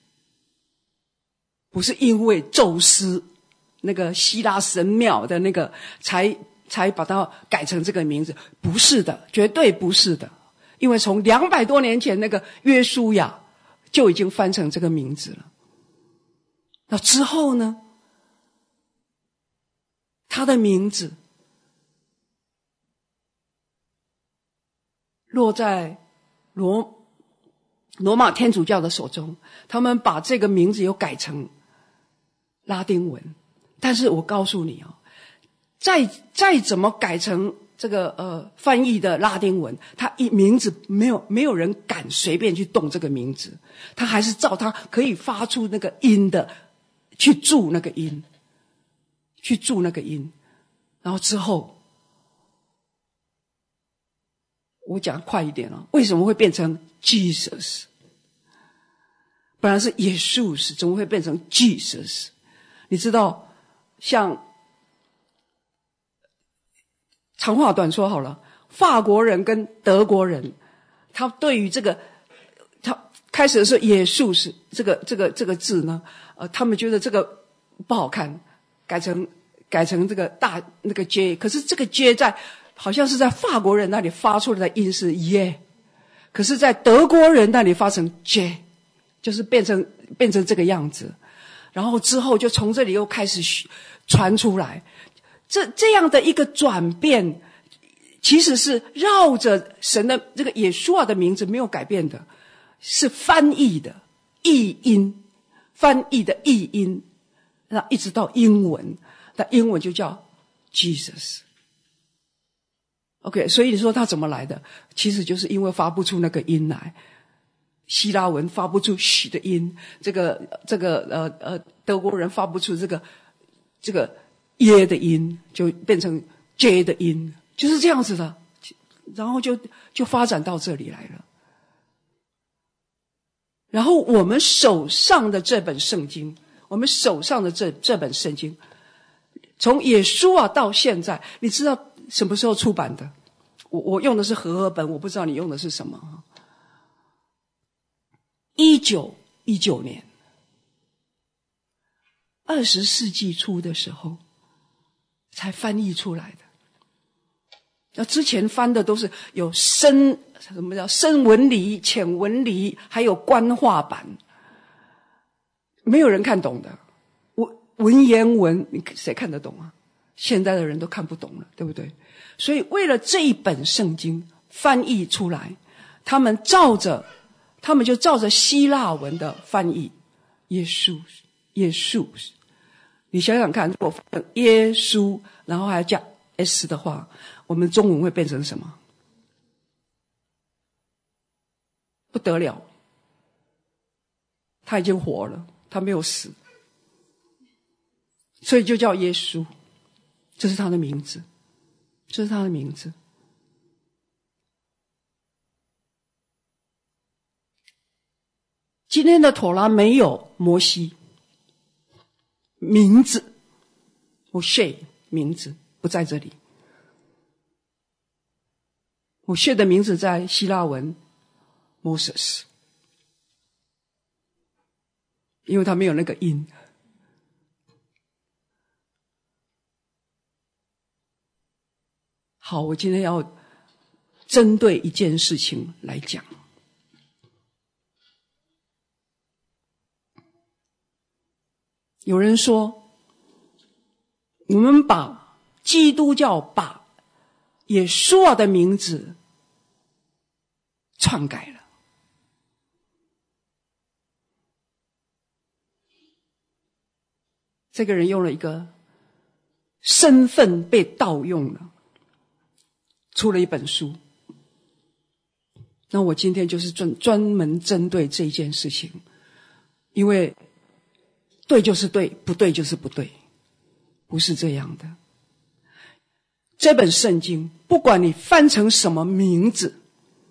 不是因为宙斯那个希腊神庙的那个才把它改成这个名字，不是的，绝对不是的。因为从200多年前那个约书亚就已经翻成这个名字了。那之后呢，他的名字落在罗马天主教的手中，他们把这个名字又改成拉丁文。但是我告诉你再怎么改成这个翻译的拉丁文，他名字没有人敢随便去动这个名字，他还是照他可以发出那个音的去注那个音，然后之后我讲快一点为什么会变成 Jesus？ 本来是耶稣，怎么会变成 Jesus？ 你知道，像长话短说好了，法国人跟德国人，他对于这个，他开始的时候耶稣是这个字呢，他们觉得这个不好看，改成这个大那个 J， 可是这个 J 好像是在法国人那里发出来的音是耶，可是在德国人那里发成 J， 就是变成这个样子。然后之后就从这里又开始传出来，这样的一个转变，其实是绕着神的这个耶稣的名字没有改变的，是翻译的译音，那一直到英文，那英文就叫 Jesus。OK， 所以你说他怎么来的？其实就是因为发不出那个音来。希腊文发不出许的音，德国人发不出这个耶的音，就变成 J 的音，就是这样子的，然后就发展到这里来了。然后我们手上的这本圣经，从耶稣到现在，你知道什么时候出版的？我用的是和合本，我不知道你用的是什么。1919年，20世纪初的时候才翻译出来的。那之前翻的都是有什么叫深文理、浅文理，还有官话版，没有人看懂的。文言文，谁看得懂啊？现在的人都看不懂了，对不对？所以为了这一本圣经翻译出来，他们就照着希腊文的翻译耶稣，你想想看，如果耶稣然后还加 S 的话，我们中文会变成什么？不得了，他已经活了，他没有死，所以就叫耶稣，这是他的名字。今天的妥拉没有摩西名字，摩西名字不在这里。摩西的名字在希腊文 Moses， 因为他没有那个音。好，我今天要针对一件事情来讲。 有人说，我们把基督教把耶稣的名字篡改了。这个人用了一个身份被盗用了，出了一本书。那我今天就是专门针对这一件事情，因为对就是对，不对就是不对，不是这样的。这本圣经，不管你翻成什么名字，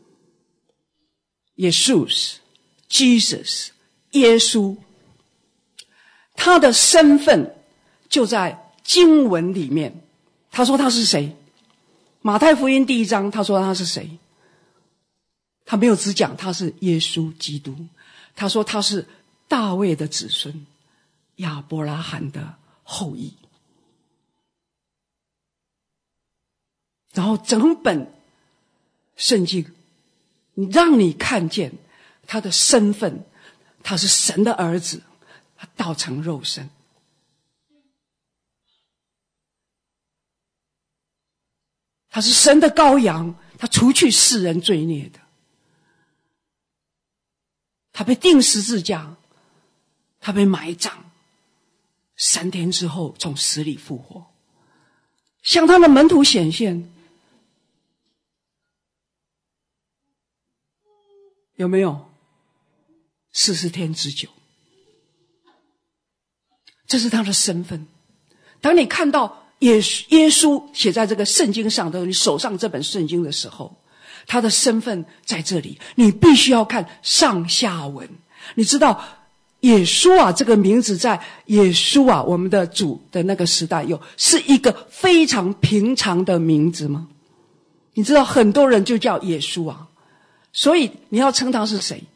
耶稣 Jesus 耶稣，他的身份就在经文里面。他说他是谁？马太福音第1章他说他是谁？他没有只讲他是耶稣基督，他说他是大卫的子孙，亚伯拉罕的后裔。然后整本圣经让你看见他的身份，他是神的儿子，他道成肉身，他是神的羔羊，他除去世人罪孽的，他被钉十字架，他被埋葬，3天之后从死里复活，向他的门徒显现。有没有？40天之久，这是他的身份。当你看到耶稣写在这个圣经上的，你手上这本圣经的时候，他的身份在这里，你必须要看上下文。你知道耶稣啊这个名字在耶稣啊我们的主的那个时代是一个非常平常的名字吗？你知道很多人就叫耶稣啊，所以你要称他是谁？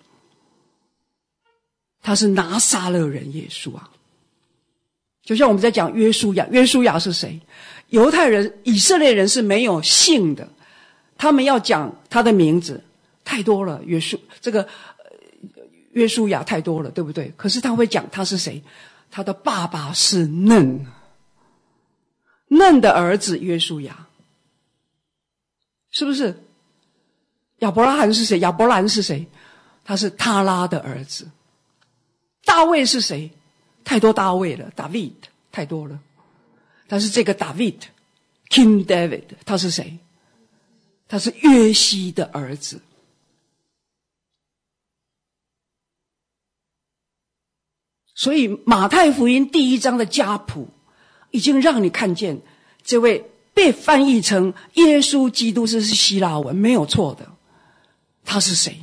他是拿撒勒人耶稣啊。就像我们在讲约书亚，约书亚是谁？犹太人以色列人是没有姓的，他们要讲他的名字太多了，约书亚太多了，对不对？可是他会讲他是谁？他的爸爸是嫩的儿子约书亚，是不是？亚伯拉罕是谁？亚伯兰是谁？他是他拉的儿子。大卫是谁？太多大卫了， David 太多了。但是这个 David King David 他是谁？他是约西的儿子。所以马太福音第1章的家谱已经让你看见这位被翻译成耶稣基督，是希腊文，没有错的。他是谁？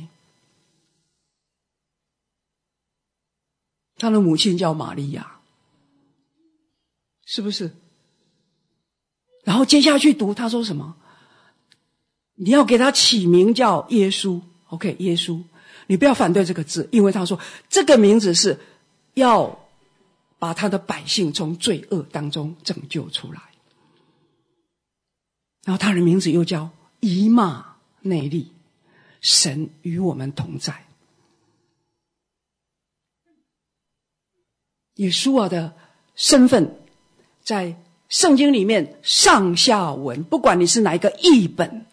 他的母亲叫玛利亚，是不是？然后接下去读，他说什么？你要给他起名叫耶稣 ，OK， 耶稣，你不要反对这个字，因为他说这个名字是要把他的百姓从罪恶当中拯救出来。然后他的名字又叫以马内利，神与我们同在。耶稣的身份在圣经里面上下文，不管你是哪一个译本，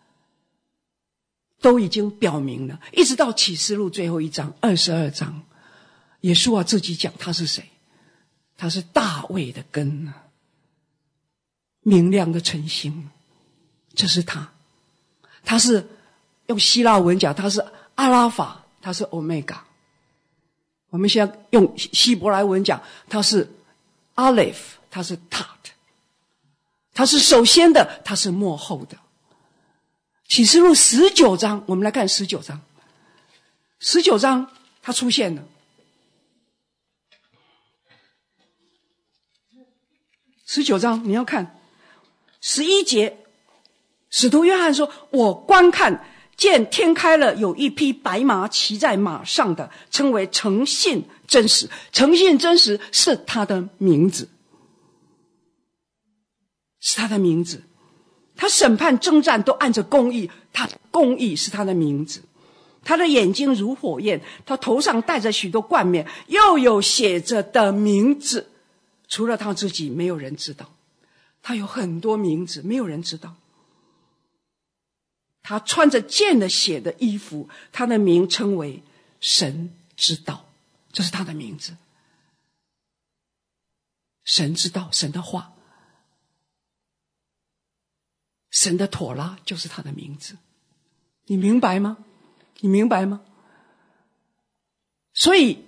都已经表明了。一直到启示录最后1章22章，耶稣自己讲他是谁？他是大卫的根，明亮的晨星，这是他。他是用希腊文讲，他是阿拉法，他是欧米伽。我们现在用希伯来文讲，他是 Aleph， 他是 Tat， 他是首先的，他是末后的。启示录19章，我们来看19章。19章他出现了。19章你要看11节，使徒约翰说，我观看见天开了，有一匹白马骑在马上的，称为诚信真实。诚信真实是他的名字，是他的名字。他审判征战都按着公义，他公义是他的名字。 他的眼睛如火焰，他头上戴着许多冠冕，又有写着的名字，除了他自己没有人知道。他有很多名字，没有人知道。他穿着溅了血的衣服，他的名称为神之道，这是他的名字。神之道，神的话，神的妥拉就是他的名字。你明白吗？你明白吗？所以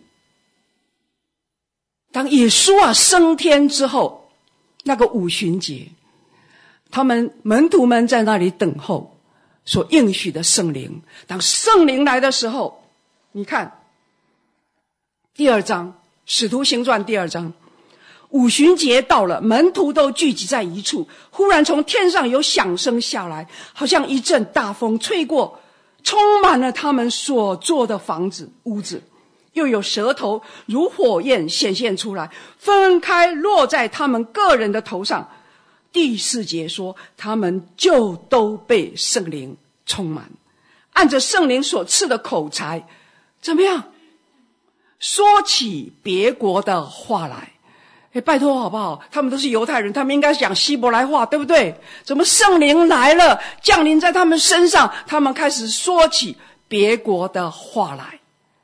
当耶稣升天之后，那个五旬节，他们门徒们在那里等候所应许的圣灵。当圣灵来的时候，你看第2章使徒行传第2章，五旬节到了，门徒都聚集在一处，忽然从天上有响声下来，好像一阵大风吹过，充满了他们所住的屋子，又有舌头如火焰显现出来，分开落在他们个人的头上。第4节说，他们就都被圣灵充满，按着圣灵所赐的口才，怎么样？说起别国的话来。拜托好不好？他们都是犹太人，他们应该讲希伯来话，对不对？怎么圣灵来了，降临在他们身上，他们开始说起别国的话来。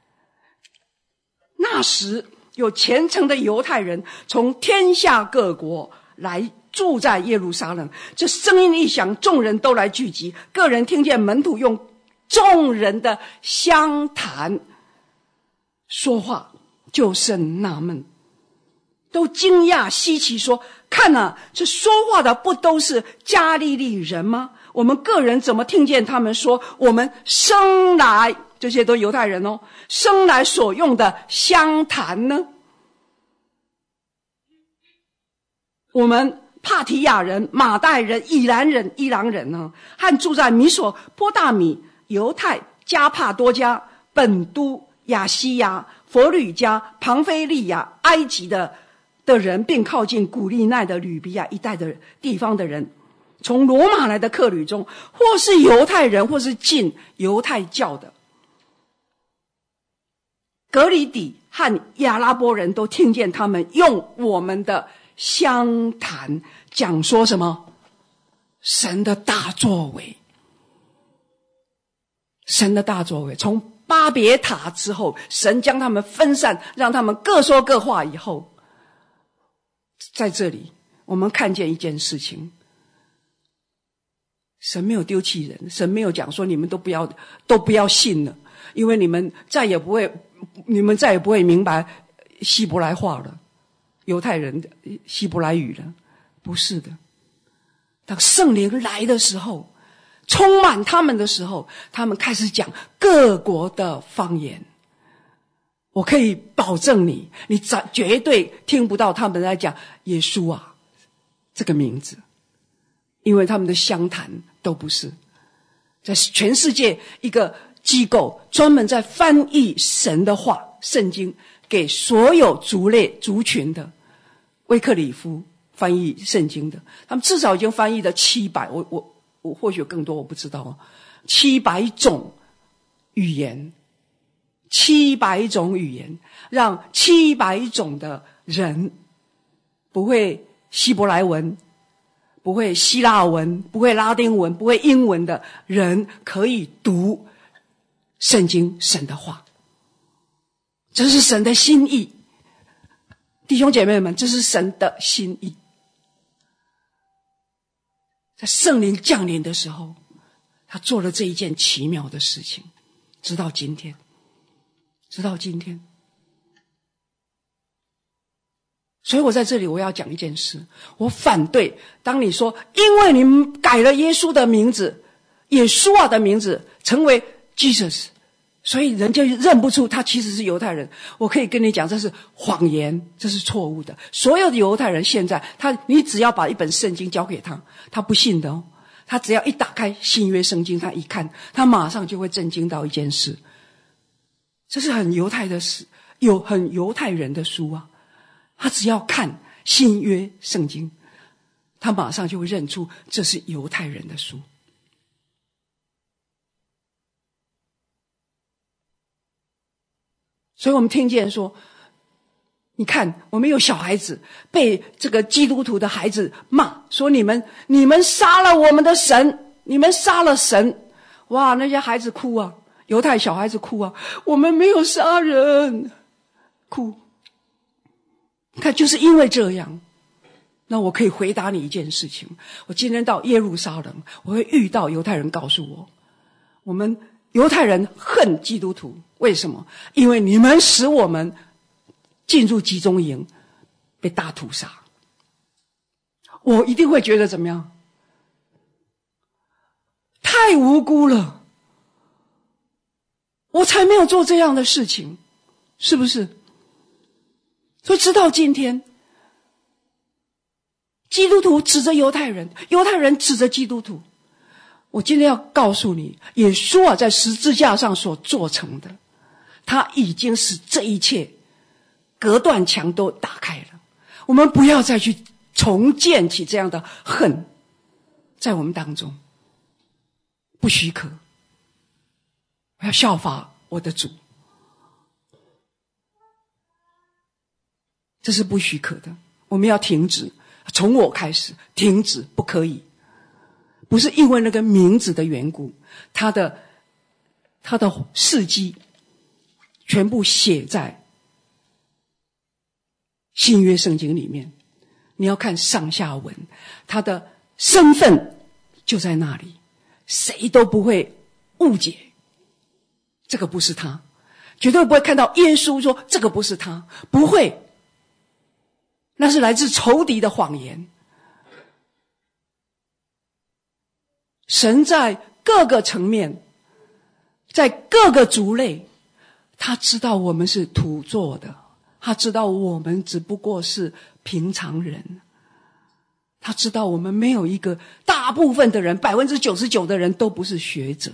那时有虔诚的犹太人从天下各国来住在耶路撒冷，这声音一响，众人都来聚集。个人听见门徒用众人的相谈说话，就甚纳闷，都惊讶稀奇说，看啊，这说话的不都是加利利人吗？我们个人怎么听见他们说，我们生来，这些都犹太人哦，生来所用的相谈呢？我们帕提亚人、马代人、以兰人、伊朗人呢，和住在米索波大米、犹太、加帕多家、本都、亚西亚、佛吕家、庞菲利亚、埃及的人，并靠近古利奈的吕比亚一带的地方的人，从罗马来的客旅中，或是犹太人，或是信犹太教的，格里底和亚拉伯人都听见他们用我们的相谈讲说什么？神的大作为，神的大作为。从巴别塔之后，神将他们分散，让他们各说各话以后，在这里我们看见一件事情，神没有丢弃人，神没有讲说你们都不要信了，因为你们再也不会明白希伯来话了，犹太人的希伯来语了。不是的，当圣灵来的时候，充满他们的时候，他们开始讲各国的方言。我可以保证你绝对听不到他们在讲耶稣啊这个名字，因为他们的相谈都不是。在全世界一个机构专门在翻译神的话，圣经给所有族类族群的，威克里夫翻译圣经的，他们至少已经翻译了700，我或许有更多，我不知道，700种语言，700种语言，让700种的人，不会希伯来文，不会希腊文，不会拉丁文，不会英文的人可以读圣经，神的话。这是神的心意，弟兄姐妹们，这是神的心意。在圣灵降临的时候，他做了这一件奇妙的事情，直到今天。所以我在这里我要讲一件事，我反对当你说因为你们改了耶稣的名字，耶稣的名字成为 Jesus， 所以人就认不出他其实是犹太人。我可以跟你讲，这是谎言，这是错误的。所有的犹太人现在你只要把一本圣经交给他，他不信的哦。他只要一打开新约圣经，他一看，他马上就会震惊到一件事，这是很犹太的事，很犹太人的书啊。他只要看新约圣经，他马上就会认出这是犹太人的书。 所以我们听见说，你看我们有小孩子被这个基督徒的孩子骂，说你们杀了我们的神，你们杀了神。哇，那些孩子哭啊，犹太小孩子哭啊，我们没有杀人，哭。你看就是因为这样，那我可以回答你一件事情，我今天到耶路撒冷，我会遇到犹太人告诉我，我们犹太人恨基督徒，为什么？因为你们使我们进入集中营，被大屠杀。我一定会觉得怎么样？太无辜了，我才没有做这样的事情，是不是？所以直到今天，基督徒指着犹太人，犹太人指着基督徒。我今天要告诉你，耶稣在十字架上所做成的，他已经使这一切隔断墙都打开了。我们不要再去重建起这样的恨在我们当中，不许可。我要效法我的主，这是不许可的。我们要停止，从我开始停止，不可以。不是因为那个名字的缘故，他的事迹全部写在新约圣经里面，你要看上下文，他的身份就在那里，谁都不会误解这个不是他，绝对不会看到耶稣说这个不是他，不会，那是来自仇敌的谎言。神在各个层面，在各个族类，他知道我们是土做的，他知道我们只不过是平常人，他知道我们没有一个，大部分的人99%的人都不是学者。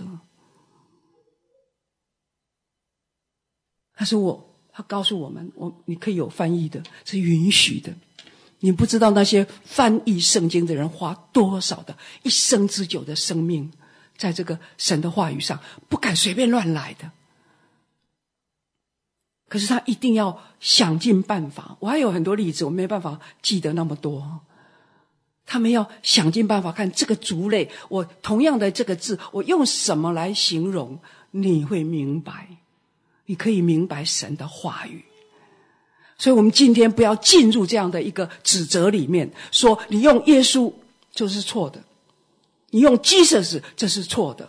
他告诉我们，你可以有翻译的，是允许的。你不知道那些翻译圣经的人花多少的一生之久的生命在这个神的话语上，不敢随便乱来的。可是他一定要想尽办法，我还有很多例子，我没办法记得那么多。他们要想尽办法看这个族类，我同样的这个字，我用什么来形容，你会明白，你可以明白神的话语。所以我们今天不要进入这样的一个指责里面，说你用耶稣就是错的，你用 Jesus 这是错的。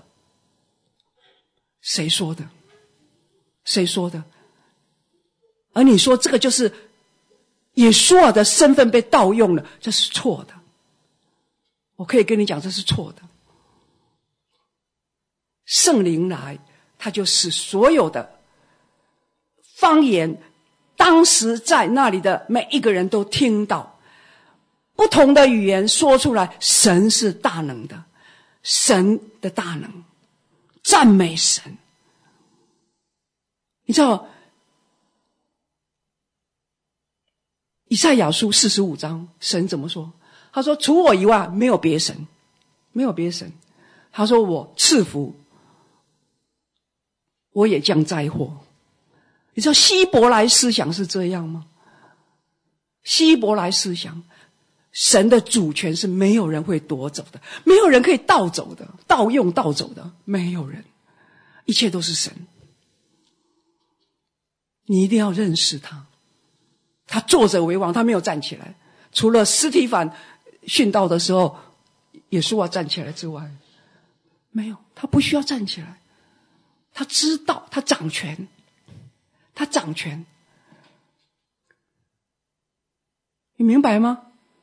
谁说的？谁说的？而你说这个就是耶稣的身份被盗用了，这是错的。我可以跟你讲，这是错的。圣灵来，他就使所有的方言，当时在那里的每一个人都听到不同的语言说出来，神是大能的，神的大能，赞美神。你知道以赛亚书45章神怎么说？他说除我以外没有别神，没有别神。他说我赐福，我也将灾祸。你知道希伯来思想是这样吗？希伯来思想，神的主权是没有人会夺走的，没有人可以盗走的，盗用盗走的，没有人，一切都是神。你一定要认识他，他坐着为王，他没有站起来，除了司提反殉道的时候耶稣要站起来之外，没有，他不需要站起来。他知道他掌权，他掌权，你明白吗？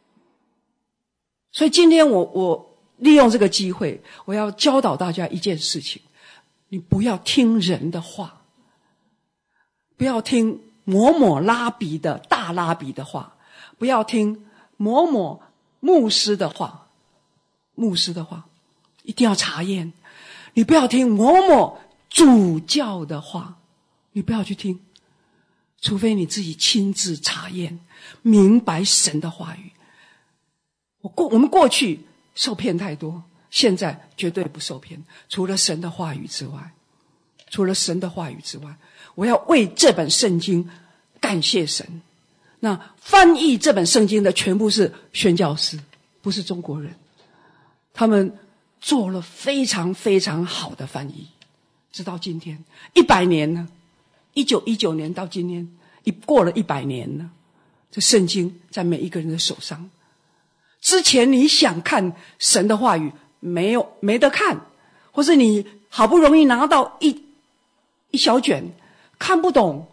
所以今天我利用这个机会，我要教导大家一件事情，你不要听人的话，不要听某某拉比的大拉比的话，不要听某某牧师的话，牧师的话一定要查验。你不要听某某主教的话，你不要去听，除非你自己亲自查验，明白神的话语。我们过去受骗太多，现在绝对不受骗，除了神的话语之外，除了神的话语之外， 我要为这本圣经感谢神。那翻译这本圣经的全部是宣教士，不是中国人，他们做了非常非常好的翻译，直到今天100年了，1919年到今天过了100年了，这圣经在每一个人的手上。之前你想看神的话语没得看，或是你好不容易拿到一小卷，看不懂。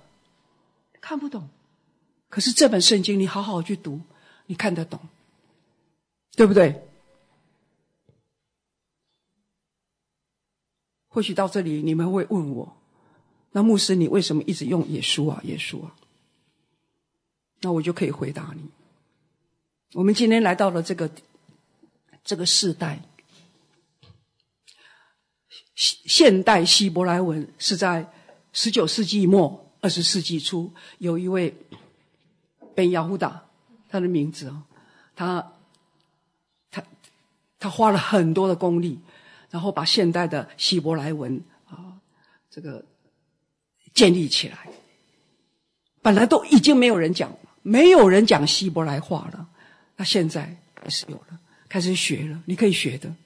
可是这本圣经你好好去读，你看得懂，对不对？或许到这里你们会问我，那牧师你为什么一直用耶稣啊？那我就可以回答你，我们今天来到了这个世代，现代希伯来文是在19世纪末20世纪初，有一位本雅胡达，他的名字他花了很多的功力，然后把现代的希伯来文这个建立起来。本来都已经没有人讲希伯来话了，那现在还是有了，开始学了，你可以学的。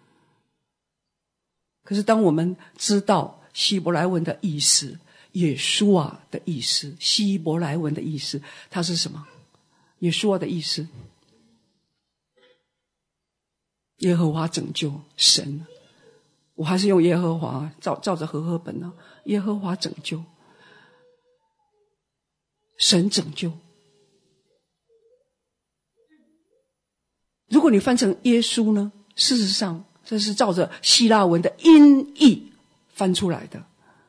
可是当我们知道希伯来文的意思，耶稣啊的意思，希伯来文的意思，它是什么？耶稣啊的意思，耶和华拯救，神，我还是用耶和华，照着和合本耶和华拯救，神拯救。如果你翻成耶稣呢，事实上这是照着希腊文的音译翻出来的，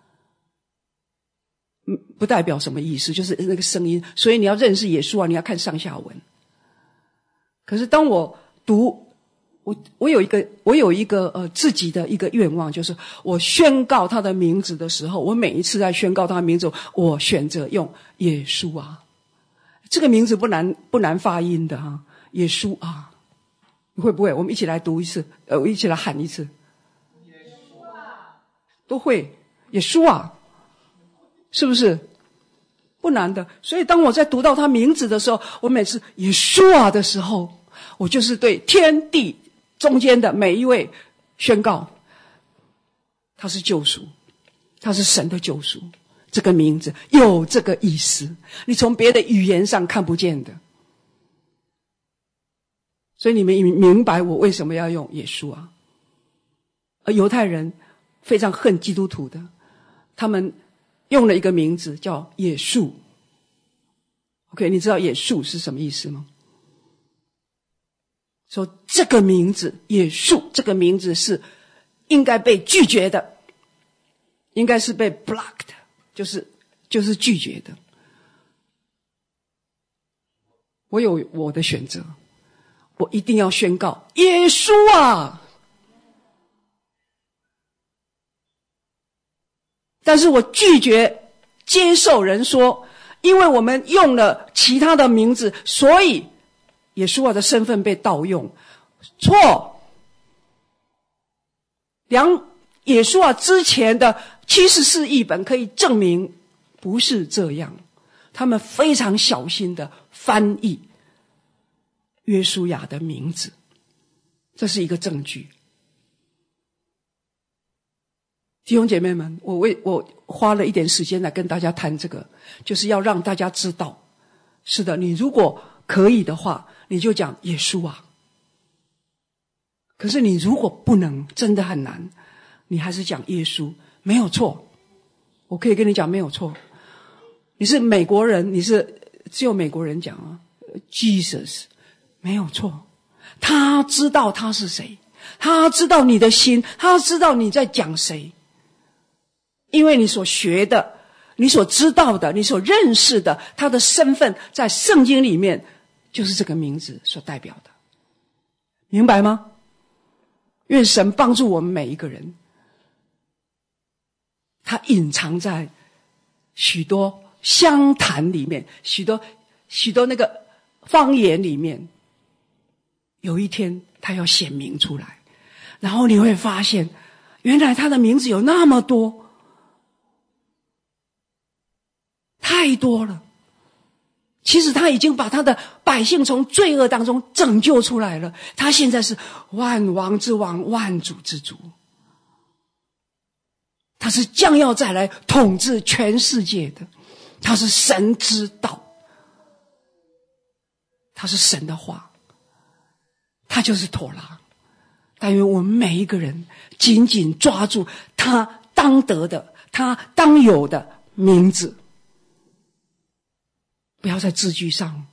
不代表什么意思，就是那个声音。所以你要认识耶稣啊，你要看上下文。可是当我读，我有一个自己的一个愿望，就是我宣告他的名字的时候，我每一次在宣告他的名字，我选择用耶稣啊。这个名字不难发音的哈，耶稣啊。你会不会？我们一起来读一次，我一起来喊一次。耶稣啊，都会。耶稣啊，是不是？不难的。所以当我在读到他名字的时候，我每次耶稣啊的时候，我就是对天地中间的每一位宣告，他是救赎，他是神的救赎。这个名字有这个意思，你从别的语言上看不见的。所以你们明白我为什么要用耶稣啊？而犹太人非常恨基督徒的，他们用了一个名字叫耶稣。OK， 你知道耶稣是什么意思吗？说这个名字耶稣这个名字是应该被拒绝的，应该是被 blocked， 就是拒绝的。我有我的选择，我一定要宣告耶稣啊！但是我拒绝接受人说，因为我们用了其他的名字，所以耶稣的身份被盗用。错，耶稣之前的74译本可以证明不是这样，他们非常小心的翻译约书亚的名字，这是一个证据。弟兄姐妹们，我花了一点时间来跟大家谈这个，就是要让大家知道，是的，你如果可以的话，你就讲耶稣啊。可是你如果不能，真的很难，你还是讲耶稣，没有错。我可以跟你讲没有错。你是美国人，你是只有美国人讲啊 ，Jesus， 没有错。他知道他是谁，他知道你的心，他知道你在讲谁。因为你所学的，你所知道的，你所认识的，他的身份在圣经里面就是这个名字所代表的，明白吗？愿神帮助我们每一个人，他隐藏在许多乡谈里面，许多那个方言里面，有一天他要显明出来，然后你会发现原来他的名字有那么多， 太多了。其实他已经把他的百姓从罪恶当中拯救出来了，他现在是万王之王，万主之主，他是将要再来统治全世界的，他是神之道，他是神的话，他就是妥拉。但愿我们每一个人紧紧抓住他当得的，他当有的名字，不要在字句上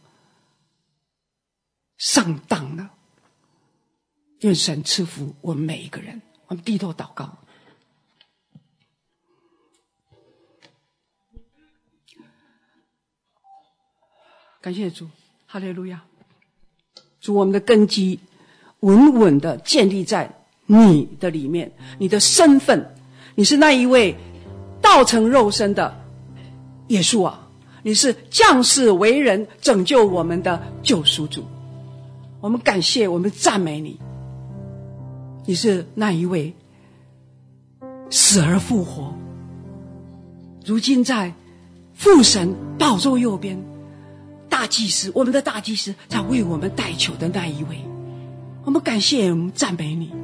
上当了。愿神赐福我们每一个人。我们低头祷告。感谢主，哈利路亚。主，我们的根基稳稳的建立在你的里面，你的身份，你是那一位道成肉身的耶稣啊，你是降世为人拯救我们的救赎主。我们感谢，我们赞美你，你是那一位死而复活，如今在父神宝座右边，大祭司，我们的大祭司在为我们代求的那一位。我们感谢，我们赞美你。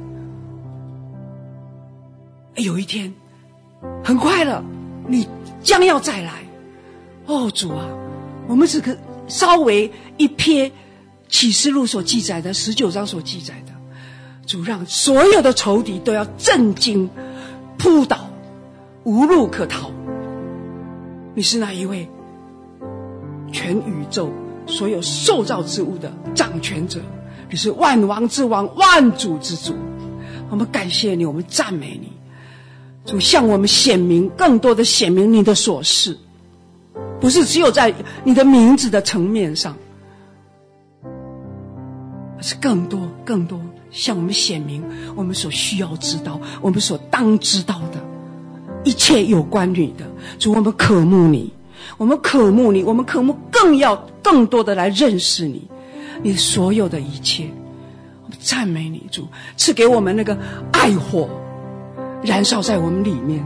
有一天很快了，你将要再来。哦，主啊，我们只可稍微一瞥启示录所记载的19章所记载的，主，让所有的仇敌都要震惊扑倒，无路可逃。你是那一位全宇宙所有受造之物的掌权者，你是万王之王，万主之主。我们感谢你，我们赞美你。主，向我们显明，更多的显明你的所事，不是只有在你的名字的层面上，而是更多向我们显明我们所需要知道，我们所当知道的一切有关你的。主，我们渴慕你，我们渴慕你，我们渴慕更多的来认识你，你所有的一切。我们赞美你，主，赐给我们那个爱火燃烧在我们里面。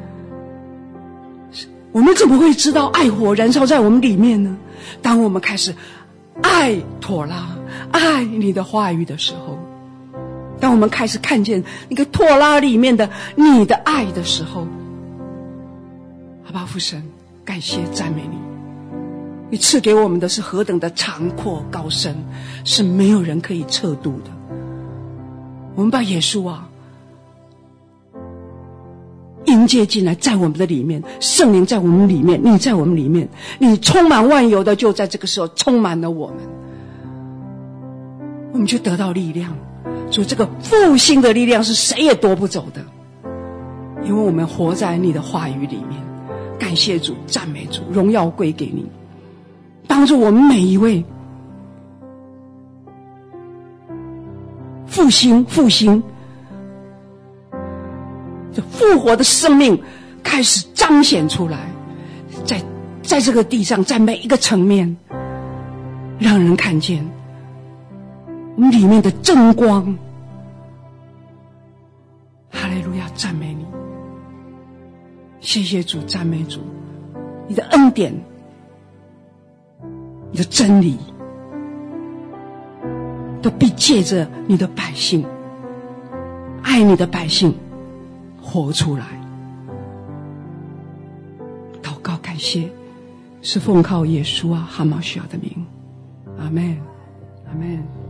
我们怎么会知道爱火燃烧在我们里面呢？当我们开始爱妥拉，爱你的话语的时候，当我们开始看见那个妥拉里面的你的爱的时候，阿爸父神，感谢赞美你，你赐给我们的是何等的长阔高深，是没有人可以测度的。我们把耶稣啊迎接进来，在我们的里面，圣灵在我们里面，你在我们里面，你充满万有的就在这个时候充满了我们，我们就得到力量。所以这个复兴的力量是谁也夺不走的，因为我们活在你的话语里面。感谢主，赞美主，荣耀归给你，帮助我们每一位复兴这复活的生命开始彰显出来，在这个地上，在每一个层面，让人看见我们里面的真光。哈利路亚，赞美你，谢谢主，赞美主，你的恩典，你的真理都必借着你的百姓，爱你的百姓活出来。祷告感谢，是奉靠耶稣啊哈马需要的名，阿们，阿们。